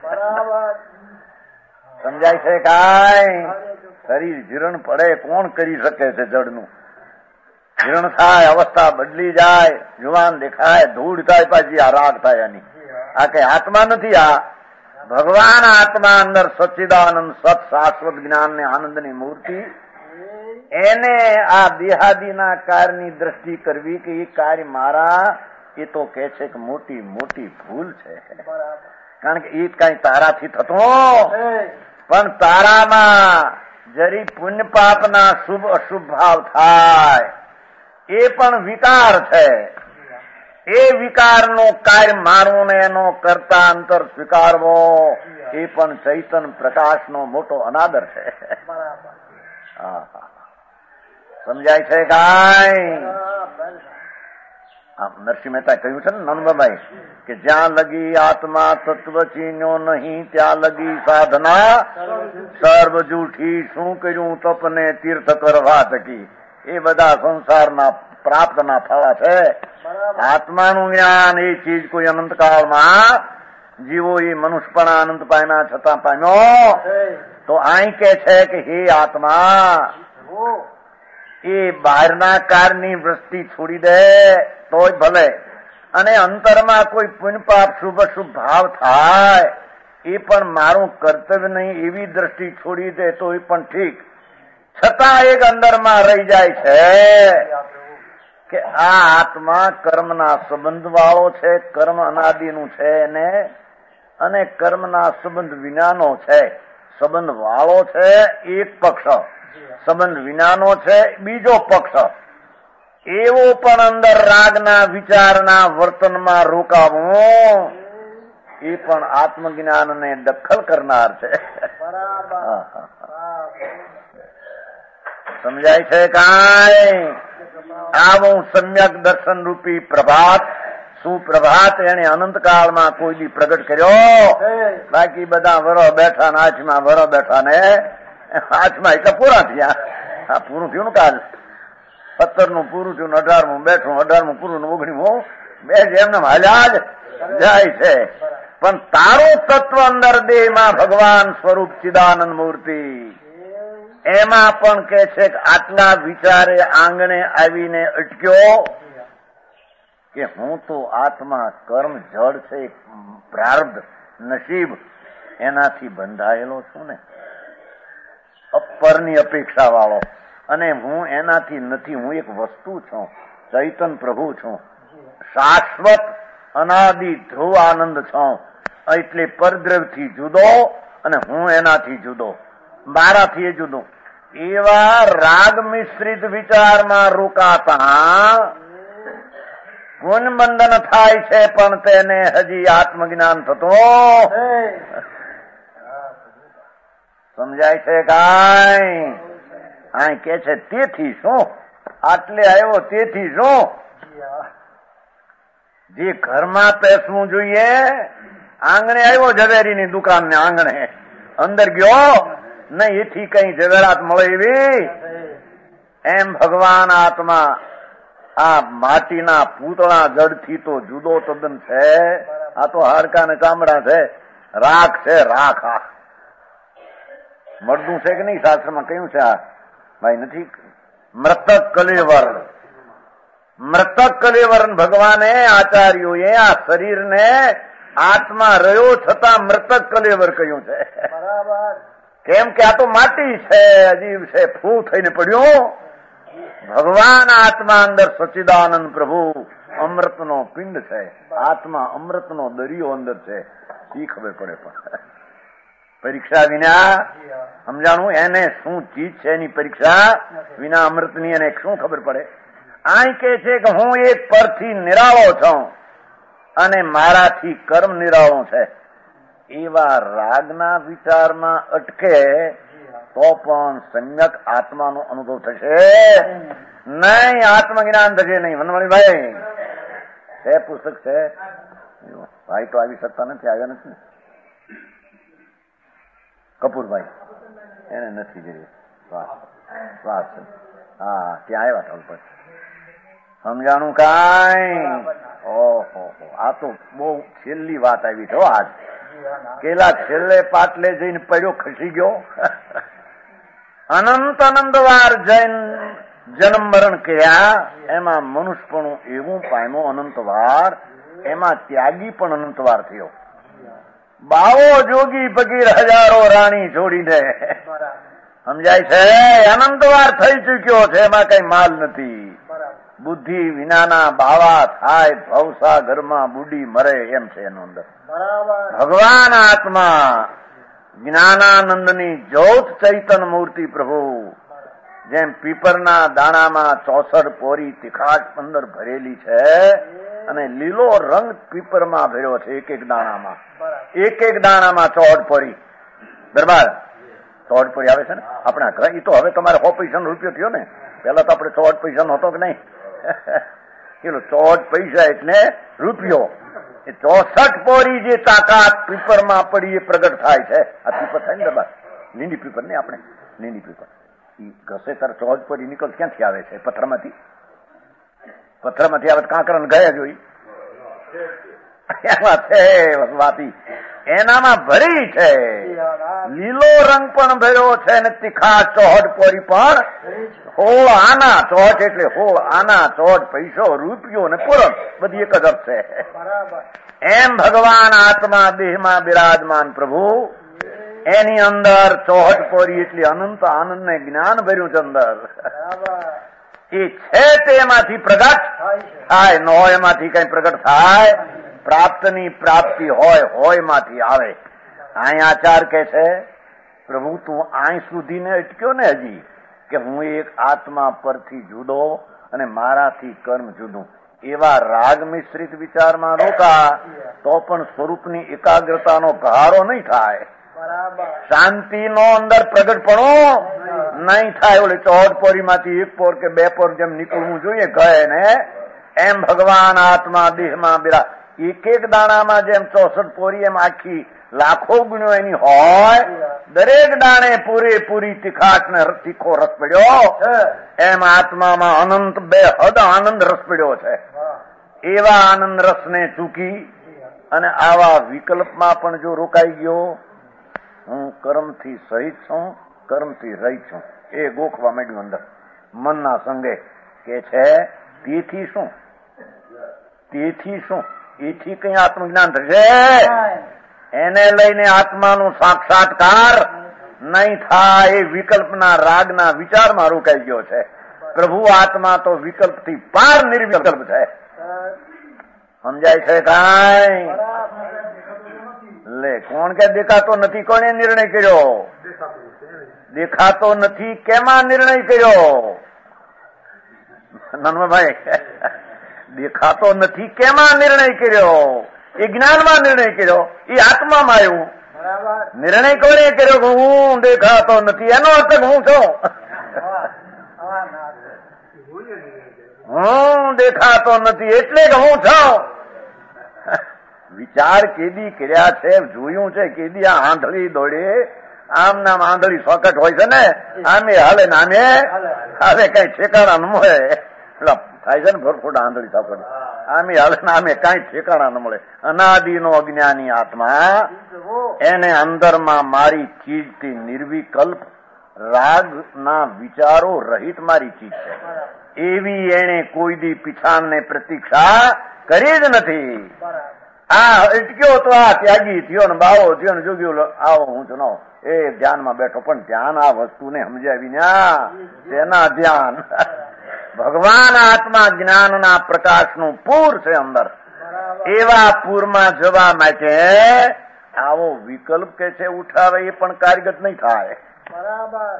સમજાય છે કાંઈ? શરીર જીર્ણ પડે કોણ કરી શકે છે? જળનું જીર્ણ થાય, અવસ્થા બદલી જાય, જુવાન દેખાય, ધૂળ થાય, પાછી આ રાગ થાય. એની આ કઈ આત્મા નથી, આ ભગવાન આત્મા અંદર સચ્ચિદાનંદ સત શાશ્વત જ્ઞાન ને આનંદ ની મૂર્તિ. એને આ દેહાદિના કાર્યની દ્રષ્ટિ કરવી કે એ કાર્ય મારા, એ તો કે છે કે મોટી મોટી ભૂલ છે. કારણ કે એ કઈ તારાથી થતો, પણ તારામાં જરી પુણ્ય પાપના શુભ અશુભ ભાવ થાય એ પણ વિકાર છે. એ વિકારનો કાર્ય મારું ને એનો કરતા અંતર સ્વીકારવો એ પણ ચૈતન પ્રકાશનો મોટો અનાદર છે. સમજાય છે કાંઈ? નરસિંહ મહેતા કહ્યું છે ને નંદબાઈ કે જ્યાં લગી આત્મા તત્વ ચીન્યો નહીં ત્યાં લગી સાધના સર્વ જૂઠી, શું કર્યું તપને તીર્થ કરવા થકી. એ બધા સંસારના પ્રાપ્તના ફળા છે. આત્માનું જ્ઞાન એ ચીજ કોઈ અનંતકાળમાં જીવો એ મનુષ્યપણા અનંત પામ્યા છતાં પામ્યો તો અહીં કે છે કે હે આત્મા, એ બહારના કારની વૃષ્ટિ છોડી દે તોય ભલે, અને અંતરમાં કોઈ પુણ્ય પાપ શુભ શુભ ભાવ થાય એ પણ મારું કર્તવ્ય નહીં એવી દ્રષ્ટિ છોડી દે તોય પણ ઠીક, છતાં એક અંદરમાં રહી જાય છે કે આ આત્મા કર્મના સંબંધ વાળો છે, કર્મ અનાદિનું છે એને, અને કર્મના સંબંધ વિનાનો છે. સંબંધ વાળો છે એક પક્ષ, સંબંધ વિનાનો છે બીજો પક્ષ. એવો પણ અંદર રાગના વિચારના વર્તનમાં રોકાવું એ પણ આત્મજ્ઞાનને દખલ કરનાર છે. સમજાય છે કાંઈ? આવું સમ્યક દર્શન રૂપી પ્રભાત, સુપ્રભાત એને અનંતકાળમાં કોઈ દી પ્રગટ કર્યો. બાકી બધા વરો બેઠા ને આંચમાં વરો બેઠા ને આંચમાં એટલે પૂરા થયા. આ પૂરું થયું ને કાલ 17 નું પૂરું થયું, 18મું બેઠું, 18મું પૂરું ને 19મું બે એમને હાલ્યા જ જાય છે. પણ તારું તત્વ અંદર દેહમાં ભગવાન સ્વરૂપ ચિદાનંદ મૂર્તિ, એમાં પણ કે છે કે આટલા વિચારે આંગણે આવીને અટક્યો કે હું તો આત્મા કર્મ જડ છે, પ્રારબ્ધ નસીબ એનાથી બંધાયેલો છું ને, અપરની અપેક્ષા વાળો, અને હું એનાથી નથી. હું એક વસ્તુ છું, ચૈતન પ્રભુ છું, શાશ્વત અનાદિ ધ્રુવ આનંદ છું. એટલે પરદ્રવ્યથી જુદો અને હું એનાથી જુદો, મારાથી એ જુદો. એવા રાગ મિશ્રિત વિચારમાં રોકાતા ગુણ બંધન થાય છે, પણ તેને હજી આત્મજ્ઞાન થતું. સમજાય છે કાંઈ? આ કે છે તેથી શું આટલે આવ્યો, તેથી શું જે ઘરમાં પેસવું જોઈએ, આંગણે આવ્યો ઝવેરીની દુકાન ને આંગણે અંદર ગયો નહીં, એથી કઈ ઝવેરાત મળે એવી. એમ ભગવાન આત્મા આ માટીના પૂતળા જડથી તો જુદો તદ્દન છે. આ તો હાડકા ને ચામડા છે, રાખ છે, રાખ. આ મળતું છે કે નહીં? શાસ્ત્રમાં કયું છે આ ભાઈ? નથી. મૃતક કલેવર, મૃતક કલેવર ભગવાને આચાર્યોએ આ શરીરને આત્મા રહ્યો છતાં મૃતક કલેવર કહ્યું છે. કેમ કે આ તો માટી છે, અજીબ છે, ફૂ થઈને પડ્યું. ભગવાન આત્મા અંદર સચ્ચિદાનંદ પ્રભુ અમૃતનો પિંડ છે. આત્મા અમૃતનો દરિયો અંદર છે, એ ખબર પડે. પણ પરીક્ષા વિના સમજાણું. એને શું ચીજ છે એની પરીક્ષા વિના અમૃતની એને શું ખબર પડે? આ કે છે કે હું એક પરથી નિરાળો છું અને મારાથી કર્મ નિરાળો છે. એવા રાગના વિચારમાં અટકે તો પણ સમ્યક આત્માનો અનુભવ થશે નહીં, આત્મજ્ઞાન થશે નહીં. વનવાણીભાઈ છે પુસ્તક છે? ભાઈ તો આવી શકતા નથી, આવ્યા નથી. કપૂરભાઈ એને નથી જોઈએ. વાત છે. હા, ત્યાં આવ્યા હતા ઉપર. સમજાણું કાંઈ? ઓહો, આ તો બહુ છેલ્લી વાત આવી છે આજ. કેલા છેલ્લે પાટલે જઈને પડ્યો, ખસી ગયો. અનંત અનંત વાર જૈન જન્મ મરણ કર્યા, એમાં મનુષ્યપણું એવું પામ્યું અનંત વાર, એમાં ત્યાગી પણ અનંત વાર થયો. બાવો જોગી ફકીર હજારો રાણી છોડીને, સમજાય છે? અનંત વાર થઈ ચુક્યો છે, એમાં કઈ માલ નથી. બુદ્ધિ વિનાના બાવા થાય, ભવસાગરમાં બુડી મરે, એમ છે એનો અંદર. ભગવાન આત્મા જ્ઞાનાનંદની જ્યોત ચૈતન મૂર્તિ પ્રભુ, જેમ પીપરના દાણામાં 64 પોરી તીખાશ અંદર ભરેલી છે અને લીલો રંગ પીપરમાં ભર્યો છે. એક એક દાણામાં 64 પોરી. બરાબર, 64 પોરી આવે છે ને આપણા ઘર. એ તો હવે તમારે 100 પૈસાનો રૂપિયો થયો ને. પેલા તો આપણે 64 પૈસાનો હતો કે નહીં? પેલો 64 પૈસા એટલે રૂપિયો. એ 64 પોરી જે તાકાત પીપરમાં પડી એ પ્રગટ થાય છે. આ પીપર થાય ને બરાબર, લીંડી પીપર નહીં, આપણે લીંડી પીપર. એ ઘસે તાર 64 પોરી નીકળ ક્યાંથી આવે છે? પથ્થરમાંથી આવે. કાંકરા ગયા જોઈ એમાં છે વાતી, એનામાં ભરી છે. લીલો રંગ પણ ભર્યો છે ને તીખા 64 પોરી પણ. 16 આના 64 એટલે 16 આના 64 પૈસો રૂપિયો ને પૂરક બધી એક જ અર્થ છે. એમ ભગવાન આત્મા દેહમાં બિરાજમાન પ્રભુ, એની અંદર 64 પોરી એટલી અનંત આનંદ ને જ્ઞાન ભર્યું છે અંદર. એ છે તેમાંથી પ્રગટ થાય, ન હોય એમાંથી કઈ પ્રગટ થાય? પ્રાપ્તની પ્રાપ્તિ હોય માંથી આવે. અહીં આચાર કે છે પ્રભુ તું અહીં સુધીને અટક્યો ને હજી, કે હું એક આત્મા પરથી જુદો અને મારાથી કર્મ જુદું. એવા રાગ મિશ્રિત વિચારમાં રોકા તો પણ સ્વરૂપની એકાગ્રતાનો ઘારો નહીં થાય, શાંતિનો અંદર પ્રગટપણો નહીં થાય. ઓલી 64 પોરીમાંથી 1 પોર કે 2 પોર જેમ નીકળવું જોઈએ ગયે ને, એમ ભગવાન આત્મા દેહમાં બિરા એક એક દાણામાં જેમ 64 પોરી એમ આખી લાખો ગુણો એની હોય, દરેક દાણે પૂરેપૂરી તીખાટ ને તીખો રસ પડ્યો, એમ આત્મામાં અનંત બેહદ આનંદ રસ પડ્યો છે. એવા આનંદ રસને ચૂકી અને આવા વિકલ્પમાં પણ જો રોકાઈ ગયો, હું કર્મથી સહિત છું, કર્મથી રહિત છું, એ ગોખવા માંડ્યું અંદર મનના સંગે. કે છે તેથી શું? એથી કઈ આત્મજ્ઞાન થશે? એને લઈને આત્માનું સાક્ષાત્કાર નહીં થાય. એ વિકલ્પના રાગના વિચારમાં રોકાઈ ગયો છે. પ્રભુ આત્મા તો વિકલ્પથી પાર નિર્વિકલ્પ છે. સમજાય છે કાંઈ? લે, કોણ કે દેખાતો નથી? કોણે નિર્ણય કર્યો? દેખાતો નથી કેમાં નિર્ણય કર્યો? નન્મભાઈ, દેખાતો નથી કેમાં નિર્ણય કર્યો? એ જ્ઞાનમાં નિર્ણય કર્યો, એ આત્મામાં આવ્યું. નિર્ણય કોને કર્યો કે હું દેખાતો નથી? એનો અર્થ હું છું. હું દેખાતો નથી એટલે કે હું છું. વિચાર કેદી કર્યા છે, જોયું છે કેદી? આ આંધળી દોડે, આમ નામ આંધળી સોકટ હોય છે ને, આમે હાલે ને આમે હાલે, કઈ ઠેકાણા ન મળે. થાય છે ને ભરફોડ આંધળી સોકટ, આમે હાલે ને આમે કઈ ઠેકાણા ન મળે. અનાદિનો અજ્ઞાની આત્મા, એને અંદરમાં મારી ચીજથી નિર્વિકલ્પ રાગના વિચારો રહિત મારી ચીજ છે. એવી એને કોઈ દી પીછાણને પ્રતીક્ષા કરી જ નથી. આ અટક્યો તો આ ત્યાગી થયો ને બાવો થયો ને જોગ્યો આવો હું તો ન એ ધ્યાનમાં બેઠો. પણ ધ્યાન આ વસ્તુને સમજાવી ના, તેના ધ્યાન ભગવાન આત્મા જ્ઞાનના પ્રકાશનું પૂર છે અંદર. એવા પૂરમાં જવા માટે આવો વિકલ્પ કે છે ઉઠાવે એ પણ કાર્યગત નહીં થાય. બરાબર.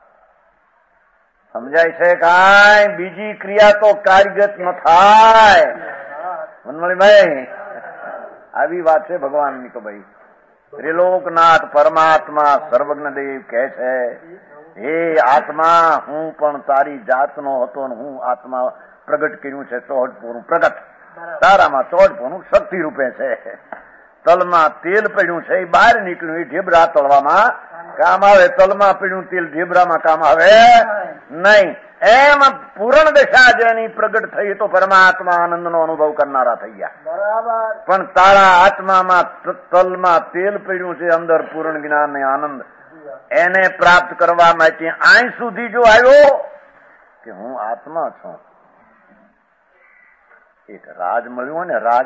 સમજાય છે કાંઈ? બીજી ક્રિયા તો કાર્યગત ન થાય. વનમણીભાઈ, આવી વાત છે ભગવાનની તો ભાઈ. ત્રિલોકનાથ પરમાત્મા સર્વજ્ઞ દેવ કહે છે, હે આત્મા, હું પણ તારી જાતનો હતો ને હું આત્મા પ્રગટ કર્યું છે ચોહટપોરું પ્રગટ. તારામાં ચોહટપોરું શક્તિ રૂપે છે. તલમાં તેલ પડ્યું છે એ બહાર નીકળ્યું, એ ઢેબરા તળવામાં કામ આવે. તલમાં પડ્યું તેલ ઢેબરામાં કામ આવે નહીં. એમ પૂર્ણ દશા જેની પ્રગટ થઈ તો પરમાત્મા આનંદનો અનુભવ કરનારા થઈ ગયા. બરાબર. પણ તારા આત્મામાં તલમાં તેલ પડ્યું છે, અંદર પૂર્ણ જ્ઞાન ને આનંદ, એને પ્રાપ્ત કરવા માટે અહીં સુધી જો આવ્યો કે હું આત્મા છું. એક રાજ મળ્યું ને, રાજ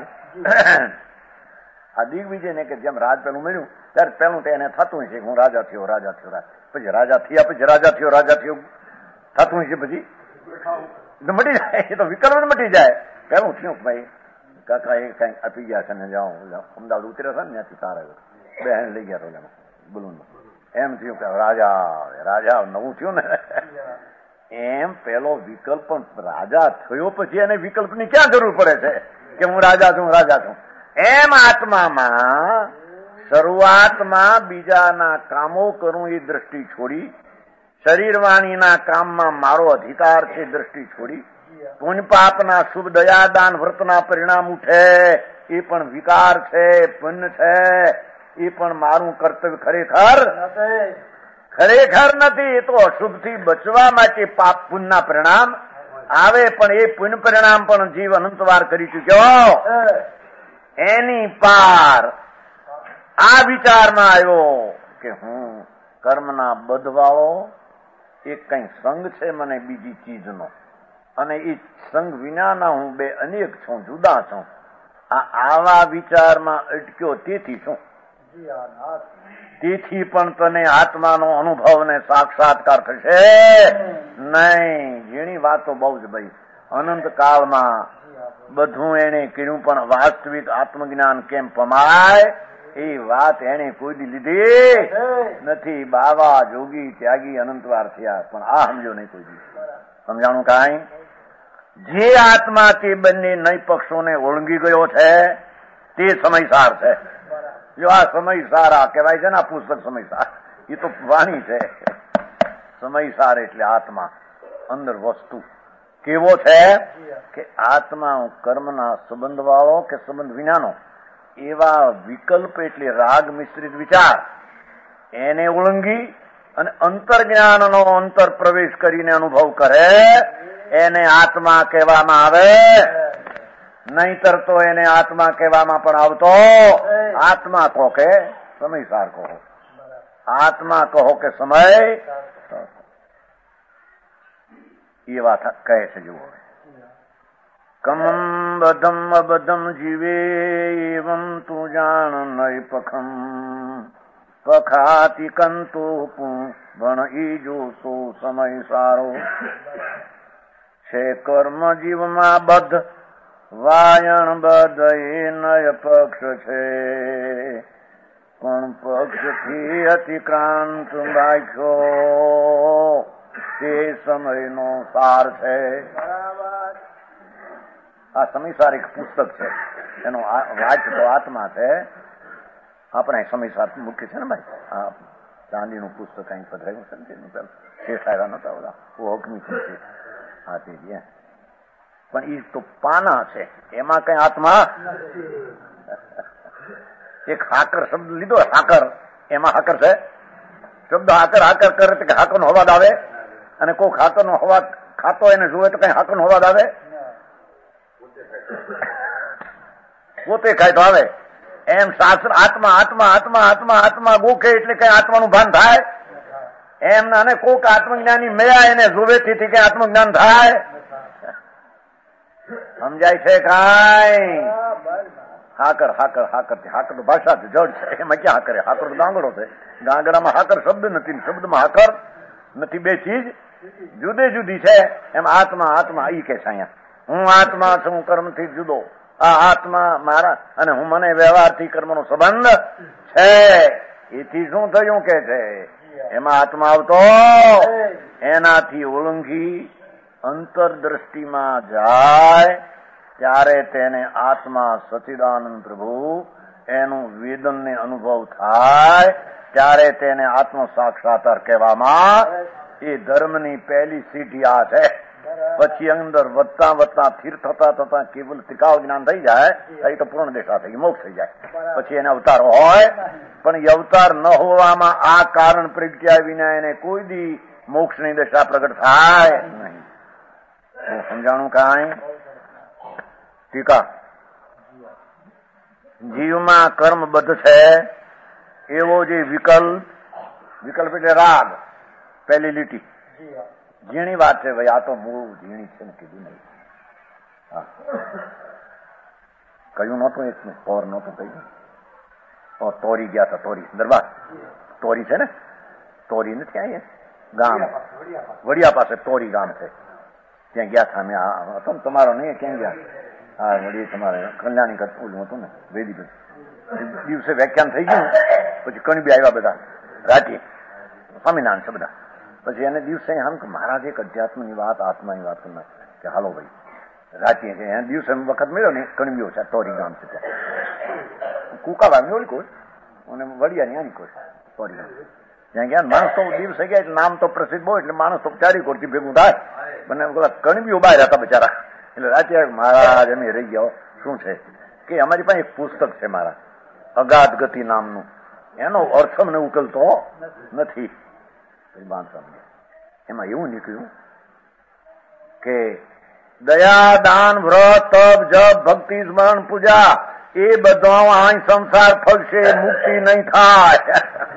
આ દિગ્વિજયને કે જેમ રાજ પેલું મળ્યું ત્યારે પેલું તો એને થતું છે હું રાજા થયો, રાજા થયો, પછી રાજા થયા, પછી રાજા થયો, રાજા થયો થતું છે, પછી મટી જાય. એ તો વિકલ્પ મટી જાય. પેલું થયું ભાઈ કાકા એ કઈ આપી ગયા છે ને જાઓ અમદાવાદ ઉતર્યા છે ને ત્યાંથી તારે બહેન લઈ ગયા તો બલૂન એમ થયું કે રાજા નવું થયું ને એમ. પેલો વિકલ્પ પણ રાજા થયો પછી એને વિકલ્પની ક્યાં જરૂર પડે છે કે હું રાજા છું, રાજા છું. એમ આત્મામાં શરૂઆતમાં બીજાના કામો કરું એ દ્રષ્ટિ છોડી, શરીર વાણીના કામમાં મારો અધિકાર છે દ્રષ્ટિ છોડી, પુણ્ય પાપના શુભ દયાદાન વ્રતના પરિણામ ઉઠે એ પણ વિકાર છે, પુણ્ય છે, એ પણ મારું કર્તવ્ય ખરેખર નથી. એ તો અશુભથી બચવા માટે પાપ પુણ્યના પરિણામ આવે, પણ એ પુણ્ય પરિણામ પણ જીવ અનંતવાર કરી ચૂક્યો. એની પાર આ વિચારમાં આવ્યો કે હું કર્મના બધવાળો એક કઈ સંગ છે મને બીજી ચીજનો, અને એ સંગ વિનાના હું બે અનેક છું, જુદા છું. આવા વિચારમાં અટક્યો. તેથી શું? તેથી પણ તને આત્માનો અનુભવ ને સાક્ષાત્કાર થશે નહીં. જેની વાતો બહુ જ ભાઈ અનંત કાળમાં બધું એને કર્યું, પણ વાસ્તવિક આત્મજ્ઞાન કેમ પમાય એ વાત એને કોઈ દી લીધી નથી. બાવા જોગી ત્યાગી અનંતવાર થયા, પણ આ સમજો નહીં કોઈ દી. સમજાણું કાંઈ? જે આત્મા તે બંને નય પક્ષોને ઓળંગી ગયો છે તે સમયસાર છે. જો આ સમયસાર આ કહેવાય છે ને, આ પુસ્તક સમયસાર, એ તો વાણી છે. સમયસાર એટલે આત્મા, અંદર વસ્તુ કેવો છે કે આત્મા કર્મના સંબંધ વાળો કે સંબંધ વિનાનો, એવા વિકલ્પ એટલે રાગ મિશ્રિત વિચાર એને ઓળંગી અને અંતર્જ્ઞાનનો અંતર પ્રવેશ કરીને અનુભવ કરે એને આત્મા કહેવામાં આવે. નહીતર તો એને આત્મા કહેવામાં પણ આવતો. આત્મા કહો કે સમયસાર કહો, આત્મા કહો કે સમય, એ વાત કહે છે. જુઓ, કમમ બધમ અબધમ જીવે એવમ તું જાણ નય પખમ પખાતી કંતો ભણ ઈજો સો સમય સારો છે. કર્મ જીવમાં બધ વાયણ બધ એ નય પક્ષ છે, પણ પક્ષથી અતિક્રાંત બાખ્યો તે સમયનો સાર છે. આ સમયસાર એક પુસ્તક છે, એનો વાચ તો આત્મા છે. આપણે સમયસાર મુખ્ય છે ને ભાઈ, આ ચાંદીનું પુસ્તક અહીં પધરાયું છે ને, શેઠ આવ્યા નતા બધા હકમી છે. હા તે પણ એ તો પાના છે, એમાં કઈ આત્મા. એક હાકર શબ્દ લીધો, હાકર, એમાં હાકર છે શબ્દ. હાકર હાકર કરે તો હાકર નો અવાજ આવે, અને કોઈક હાકર નો અવાજ ખાતો એને જોવે તો કઈ હાકર નો અવાજ આવે, પોતે ખાય તો આવે. એમ શાસ્ત્ર આત્મા આત્મા આત્મા આત્મા આત્મા ગોખે એટલે કઈ આત્માનું ભાન થાય એમ. અને કોક આત્મજ્ઞાની મળ્યા એને જોવે તેથી કઈ આત્મજ્ઞાન થાય. સમજાય છે કાંઈ? હાકર હાકર હાકર હાકર તો ભાષા જડ છે, એમાં ક્યાં હાકર? હાકર તો ગાંગડો છે. ગાંગડામાં હાકર શબ્દ નથી, શબ્દમાં હાકર નથી. બે ચીજ જુદી જુદી છે. એમ આત્મા આત્મા ઈ કે છે અહીંયા હું આત્મા છું, કર્મથી જુદો. આ આત્મા મારા અને હું મને વ્યવહારથી કર્મનો સંબંધ છે. એથી શું થયું કે છે એમાં આત્મા આવતો એનાથી ઓળંગી અંતરદ્રષ્ટિમાં જાય ત્યારે તેને આત્મા સચ્ચિદાનંદ પ્રભુ એનું વેદનને અનુભવ થાય ત્યારે તેને આત્મ સાક્ષાત્કાર કહેવામાં. એ ધર્મની પહેલી સીઢી આ છે. પછી અંદર વધતા વધતા સ્થિર થતા થતા કેવલ ત્રિકાળ જ્ઞાન થઈ જાય એ તો પૂર્ણ દેખા થઈ મોક્ષ થઈ જાય. પછી એને અવતાર હોય પણ એ અવતાર ન હોવામાં આ કારણ પ્રગટ્યા વિના એને કોઈ દી મોક્ષની દશા પ્રગટ થાય નહીં. સમજાણું કાંઈ? ટીકા જીવમાં કર્મબદ્ધ છે એવો જે વિકલ્પ એટલે રાગ પહેલી લીટી ઝીણી વાત છે ભાઈ. આ તો મૂળ ઝીણી છે ને કીધું નહીં. હા કયું નહોતું એક પોર નહોતું કહ્યું. તોરી ગયા હતા. તોરી દરબાર તોરી છે ને. તોરી નથી અહીંયા ગામ વડિયા પાસે તોરી ગામ છે. ત્યાં ગયા હતા અમે. હતો ને તમારો નહીં ક્યાં ગયા? હા વળી તમારે કલ્યાણી કરતું હતું ને વેદી દિવસે વ્યાખ્યાન થઈ ગયું. પછી કણબી આવ્યા બધા રાતી સ્વામિનારાયણ છે બધા. પછી એને દિવસે આમ કે મહારાજ એક અધ્યાત્મની વાત આત્માની વાત કરી કે હાલો ભાઈ રાતી છે. એને દિવસે વખત મળ્યો ને કણબીઓ છે તોરી ગામ છે ત્યાં કુકા વાગની ઓળી કોઈ અને વડિયાની આની કોઈ તોરી ગામ ત્યાં ગયા. માણસ તો દિવસે ગયા એટલે નામ તો પ્રસિદ્ધ બહુ એટલે માણસ તો ચારી કોરથી ભેગું થાય. મને કણબીઓ બહાર હતા બચારા. એટલે રાતે મહારાજ અમે રહી ગયા. શું છે કે અમારી પાસે એક પુસ્તક છે મારા અગાધ ગતિ નામનું. એનો અર્થ મને ઉકલતો નથી. એમાં એવું નીકળ્યું કે દયા દાન વ્રત તપ જપ ભક્તિ સ્મરણ પૂજા એ બધો અહીં સંસાર ફળશે મુક્તિ નહીં થાય.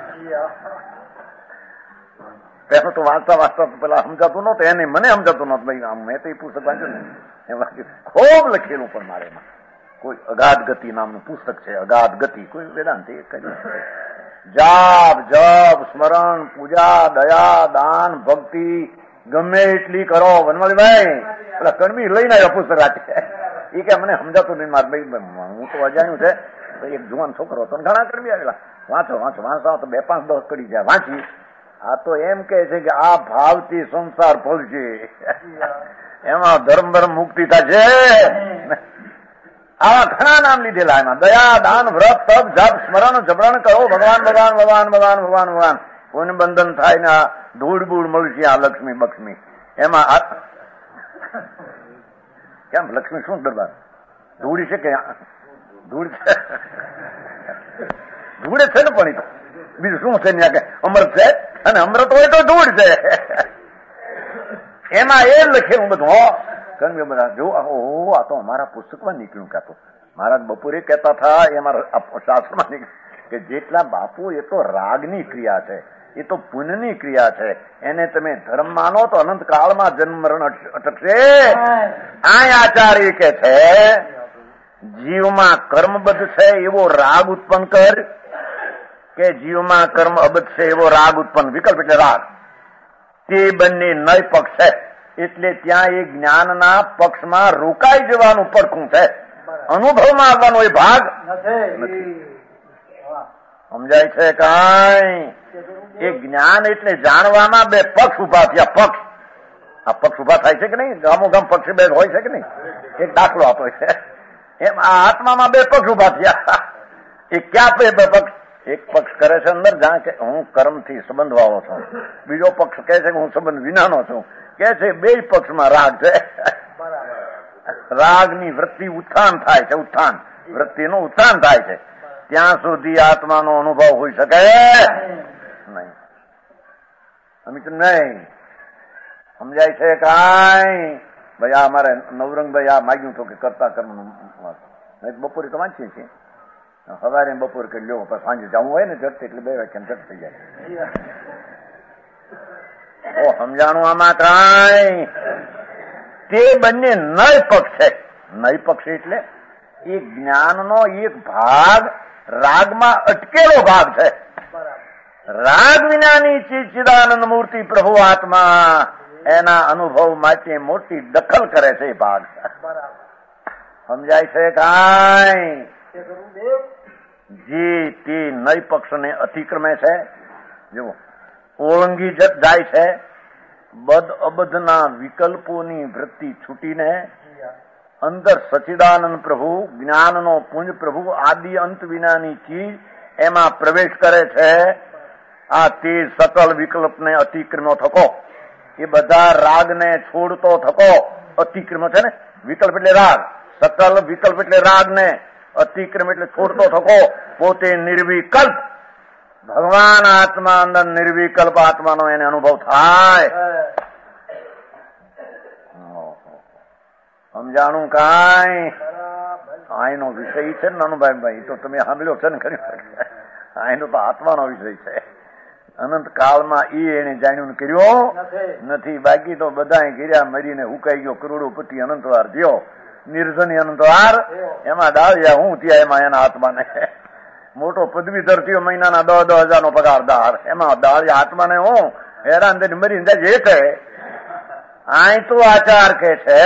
પેલો તો વાંચતા વાંચતા પેલા સમજાતું નહોતું. એને મને સમજાતું નહોતું. ભાઈ મેં તો એ પુસ્તક વાંચ્યું ને એમાં ખૂબ લખેલું પણ મારે એમાં કોઈ અગાધ ગતિ નામનું પુસ્તક છે. અગાધ ગતિ કોઈ વેદાંત કર્યું. જાપ જપ સ્મરણ પૂજા દયા દાન ભક્તિ ગમે એટલી કરો. વનમાળીભાઈ પેલા કણબી લઈને આવ્યા પુસ્તક રાતે. એ કે મને સમજાતું નહીં મારે ભાઈ હું તો અજાણ્યું છે. એક જુવાન છોકરો હતો ઘણા કણબી આવેલા. વાંચો વાંચો વાંચો તો 2-5-10 કરી જાય વાંચી. આ તો એમ કે છે કે આ ભાવથી સંસાર ફળશે એમાં ધર્મ મુક્તિ થશે. આવા ઘણા નામ લીધેલા એમાં. દયા દાન વ્રત તપ જપ સ્મરણ જબરણ કરો. ભગવાન ભગવાન ભગવાન ભગવાન ભગવાન ભગવાન કોઈને બંધન થાય ને આ ધૂળ બૂળ મળશે. આ લક્ષ્મી બક્ષ્મી એમાં કેમ લક્ષ્મી શું દરબાર ધૂળી છે કે ધૂળ છે? ધૂળે છે ને પણ બીજું શું છે ત્યાં કે અમૃત છે અને અમૃત હોય તો ધૂળ છે. એમાં એ લખેલું બધું બધા જો આ તો અમારા પુસ્તકમાં નીકળ્યું. કાતો મહારાજ બપોરે કહેતા હતા એમાં શાસ્ત્રમાં નીકળ્યું કે જેટલા બાપુ એ તો રાગની ક્રિયા છે. એ તો પુણ્યની ક્રિયા છે. એને તમે ધર્મ માનો તો અનંત કાળમાં જન્મ મરણ અટકશે. આ આચાર્ય કે છે જીવમાં કર્મબદ્ધ છે એવો રાગ ઉત્પન્ન કર કે જીવમાં કર્મ અબદ્ધ છે એવો રાગ ઉત્પન્ન. વિકલ્પ એટલે રાગ. તે બંને નય પક્ષ છે. એટલે ત્યાં એ જ્ઞાનના પક્ષમાં રોકાઈ જવાનું પડખું છે. અનુભવમાં આવવાનો એ ભાગ નથી. સમજાય છે કાંઈ? એ જ્ઞાન એટલે જાણવામાં 2 પક્ષ ઉભા થયા. પક્ષ આ પક્ષ ઉભા થાય છે કે નહીં? ગામોગામ પક્ષ 2 હોય છે કે નહીં? એક દાખલો આપો છે એમ આ આત્મામાં 2 પક્ષ ઉભા થયા. એ ક્યાં 2 પક્ષ? એક પક્ષ કરે છે અંદર જાણ કે હું કર્મથી સંબંધ વાળો છું. બીજો પક્ષ કહે છે કે હું સંબંધ વિનાનો છું. કે છે 2 પક્ષમાં રાગ છે. રાગની વૃત્તિ ઉત્થાન થાય છે. ઉત્થાન વૃત્તિનું ઉત્થાન થાય છે ત્યાં સુધી આત્માનો અનુભવ હોઈ શકે નહીં. અમિત નહીં સમજાય છે કાંઈ? ભાઈ આ અમારે નવરંગભાઈ આ માગ્યું હતું કે કરતા કર્મનું બપોરે તો વાંચીએ છીએ. સવારે બપોર કરી લ્યો પછી સાંજે જવું હોય ને ઝટ એટલે 2 વાગ્યા ઝટ થઈ જાય. સમજાણું આમાં કાંઈ? તે બંને નય પક્ષ છે. નય પક્ષ એટલે એ જ્ઞાનનો એક ભાગ રાગમાં અટકેલો ભાગ છે. રાગ વિનાની ચિદાનંદ મૂર્તિ પ્રભુ આત્મા એના અનુભવ માટે મોટી દખલ કરે છે. એ ભાગ સમજાય છે કાંઈ? જે તે નય પક્ષને અતિક્રમે છે, જુઓ ઓળંગી જાય છે, બદ અબધના વિકલ્પોની વૃત્તિ છૂટીને અંદર સચ્ચિદાનંદ પ્રભુ, જ્ઞાનનો પુંજ પ્રભુ, આદિ અંત વિનાની ચીજ એમાં પ્રવેશ કરે છે. આ તે સકલ વિકલ્પને અતિક્રમો થકો, એ બધા રાગને છોડતો થકો, અતિક્રમ છે ને, વિકલ્પ એટલે રાગ, સકલ વિકલ્પ એટલે રાગને, અતિક્રમ એટલે છોડતો થકો, પોતે નિર્વિકલ્પ ભગવાન આત્મા અંદર નિર્વિકલ્પ આત્માનો એને અનુભવ થાય. સમજાણું કાંઈ? આઈનો વિષય છે ને નાનુભાઈ, તો તમે સાંભળ્યો છે ને ખરી? આઈનો તો આત્માનો વિષય છે. અનંત કાળમાં એને જાણ્યું કર્યો નથી. બાકી તો બધા ગીર્યા મરીને હુકાઈ ગયો, કરોડોપતિ અનંતવાર થયો, નિર્ધની અનંતવાર, એમાં ડાળ્યા હું ત્યાં એમાં એના આત્માને મોટો પદવીધર થયો, મહિનાના 10,000 પગારદાર, એમાં ડાળ્યા આત્માને હું હેરાન થઈને મરીને જાય. જે કહે આય તો આચાર કે છે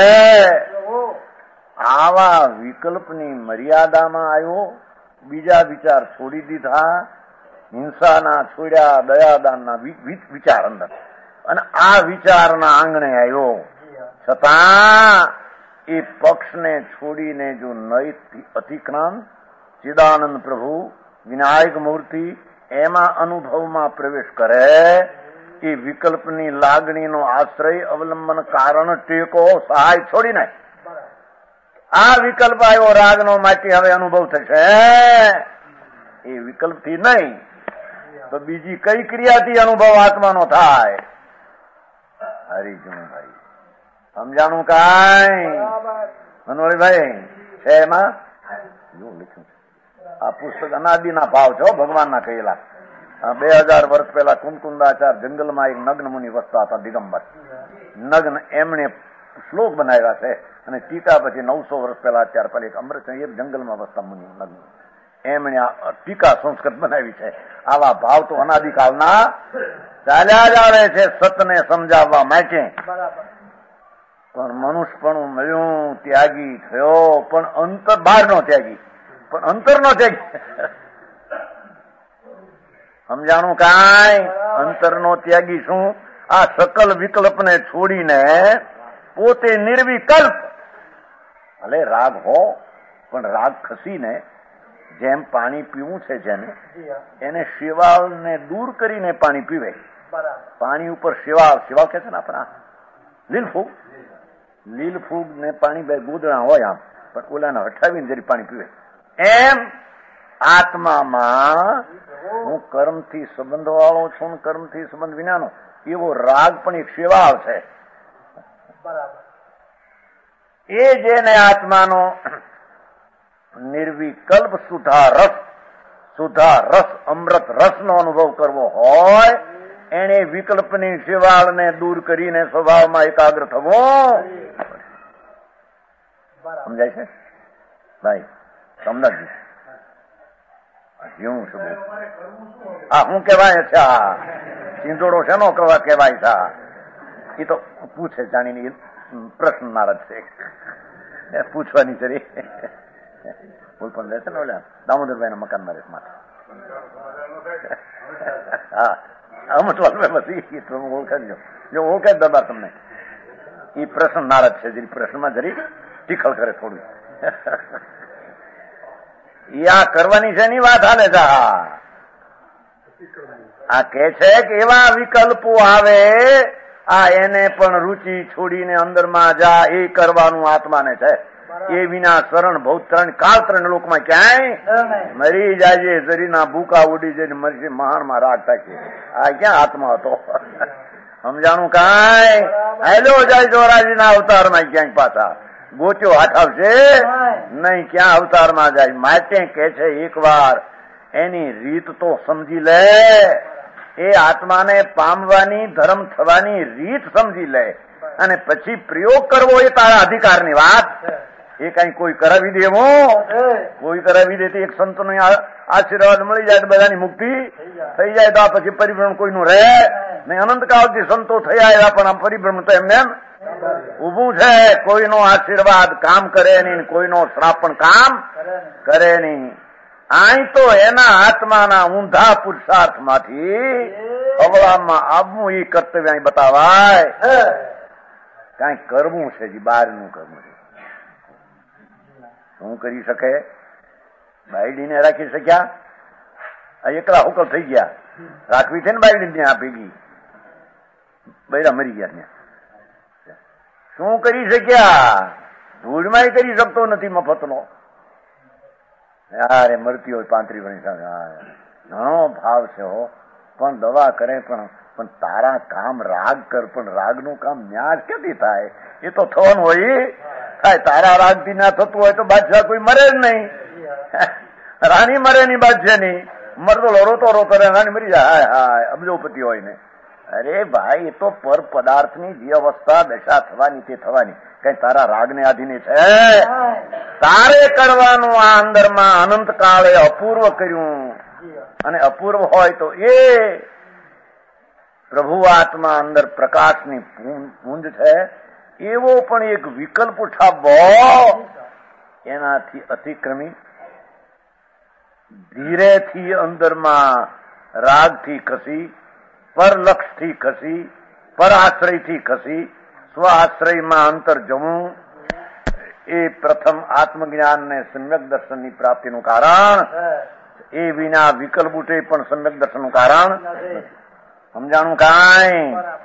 આવા વિકલ્પની મર્યાદામાં આવ્યો, બીજા વિચાર છોડી દીધા, હિંસાના છોડ્યા, દયાદાનના વિચાર અંદર, અને આ વિચારના આંગણે આવ્યો. છતાં એ પક્ષને છોડીને જો નય અતિક્રાંત ચિદાનંદ પ્રભુ, વિનાયક મૂર્તિ એમાં અનુભવમાં પ્રવેશ કરે, એ વિકલ્પની લાગણીનો આશ્રય, અવલંબન, કારણ, ટેકો, સહાય છોડી નાખ. આ વિકલ્પ આવ્યો રાગનો, માટે હવે અનુભવ થશે. એ વિકલ્પથી નહીં તો બીજી કઈ ક્રિયાથી અનુભવ આત્માનો થાય? હરિજનભાઈ સમજાણું કાંઈ? મનોહરીભાઈ છે એમાં એવું લખ્યું છે. આ પુસ્તક અનાદિના ભાવ છો, ભગવાનના કહેલા. 2000 વર્ષ પહેલા કુમકુંદાચાર જંગલમાં એક નગ્ન મુનિ વસતા હતા, દિગંબર નગ્ન. એમણે શ્લોક બનાવ્યા છે, અને ટીકા પછી 900 વર્ષ પહેલા અત્યાર પહેલા એક અમૃત એક જંગલમાં વસતા મુનિ નગ્ન, એમણે આ ટીકા સંસ્કૃત બનાવી છે. આવા ભાવ તો અનાદિકાળના ચાલ્યા જ આવે છે સતને સમજાવવા માટે. પણ મનુષ્યપણું મળ્યું, ત્યાગી થયો, પણ અંતર બહારનો ત્યાગી, પણ અંતરનો ત્યાગી. સમજાણું કાંઈ? અંતરનો ત્યાગી શું? આ સકલ વિકલ્પને છોડીને પોતે નિર્વિકલ્પ. ભલે રાગ હો, પણ રાગ ખસીને, જેમ પાણી પીવું છે જેને, એને શેવાળને દૂર કરીને પાણી પીવે. પાણી ઉપર શેવાળ કે છે ને આપણા લીલ ફૂગ ને પાણી બે ગોદડા હોય આમ, પણ ઓલાને હટાવીને જરી પાણી પીવે. એમ આત્મામાં હું કર્મથી સંબંધ વાળો છું, કર્મથી સંબંધ વિનાનો, એવો રાગ પણ એક શેવાળ છે. એ જેને આત્માનો નિર્વિકલ્પ સુધા રસ અમૃત રસનો અનુભવ કરવો હોય, એને વિકલ્પની શેવાળને દૂર કરીને સ્વભાવમાં એકાગ્ર થવું. સમજાય છે ભાઈ? સમજી હું શું આ હું કેવાય છે? આ ચીંદોડો છે નો કહેવાય છે? એ તો પૂછે જાણીને પ્રશ્ન નારદ છે, પૂછવાની છે. બોલ પણ રહેશે ને ઓલા દામોદરભાઈ ના મકાન માં રહેશે માટે. હા ઓળખાજો, જો ઓળખે દરબાર તમને. એ પ્રશ્ન નારદ છે, જરી પ્રશ્નમાં જરી ટીખળ કરે થોડું. આ કરવાની છે ની વાત હાલે છે. આ કે છે કે એવા વિકલ્પો આવે, આ એને પણ રુચિ છોડીને અંદરમાં જા, એ કરવાનું આત્માને છે. એ વિના શરણ ભૌ ત્રણ કાળ ત્રણ લોકમાં ક્યાંય મરી જાય, શરીરના ભૂકા ઉડી જઈને મરશે, મહાનમાં રાગ થાય. આ ક્યાં આત્મા હતો? સમજાણું કાંઈ? હેલો જાય જોરાજીના અવતારમાં ક્યાંય પાછા ગોચ્યો હાથ આવશે નહીં, ક્યાં અવતારમાં જાય. માટે કે છે એક વાર એની રીત તો સમજી લે, એ આત્માને પામવાની, ધર્મ થવાની રીત સમજી લે, અને પછી પ્રયોગ કરવો એ તારા અધિકારની વાત. એ કઈ કોઈ કરાવી દે, કોઈ કરાવી દે એક સંતનો આશીર્વાદ મળી જાય તો બધાની મુક્તિ થઈ જાય, તો આ પછી પરિભ્રમણ કોઈનું રહે ને અનંતકાળથી સંતો થયા આવ્યા પણ આમ પરિભ્રમ તો એમને એમ ઉભું છે. કોઈનો આશીર્વાદ કામ કરે નહીં, કોઈનો શ્રાપ પણ કામ કરે નહીં. અહીં તો એના આત્માના ઊંધા પુરુષાર્થમાંથી અવળામાં આવવું એ કર્તવ્ય અહીં બતાવાય. કાંઈ કરવું છે જી, બહારનું કરવું છે. શું કરી શકે? બાયડીને રાખી શક્યા? આ એકલા હુકલ થઈ ગયા. રાખવી છે ને બાયડી ત્યાં ભેગી, બૈરા મરી ગયા ત્યાં. શું કરી શક્યા? ધૂળમાં કરી શકતો નથી મફતનો. યાર મરતી હોય 35 વર્ષ ઘણો ભાવ છે હો, પણ દવા કરે પણ તારા કામ રાગ કર, પણ રાગનું કામ ન્યાજ ક્યાંથી થાય? એ તો થવાનું હોય થાય. તારા રાગથી ના થતું હોય તો બાદશાહ કોઈ મરે જ નહીં. રાણી મરે ની બાદશાહ ની, મરતો રોતો રોતો રાણી મરી જાય. હાય હાય અબજોપતિ હોય ને. અરે ભાઈ એ તો પર પદાર્થની જે અવસ્થા દશા થવાની તે થવાની, કઈ તારા રાગને આધીને છે? તારે કરવાનું આ અંદરમાં અનંત કાળે અપૂર્વ કર્યું, અને અપૂર્વ હોય તો એ પ્રભુ આત્મા અંદર પ્રકાશની પૂંજ છે, એવો પણ એક વિકલ્પ ઉઠાવવો. એનાથી અતિક્રમી ધીરેથી અંદરમાં રાગથી ખસી, પર લક્ષથી ખસી, પર આશ્રયથી ખસી સ્વ આશ્રયમાં અંતર જવું, એ પ્રથમ આત્મજ્ઞાન ને સમ્યક દર્શનની પ્રાપ્તિનું કારણ. એ વિના વિકલ્પ ઉઠે પણ સમ્યક દર્શનનું કારણ સમજાણું કાંઈ.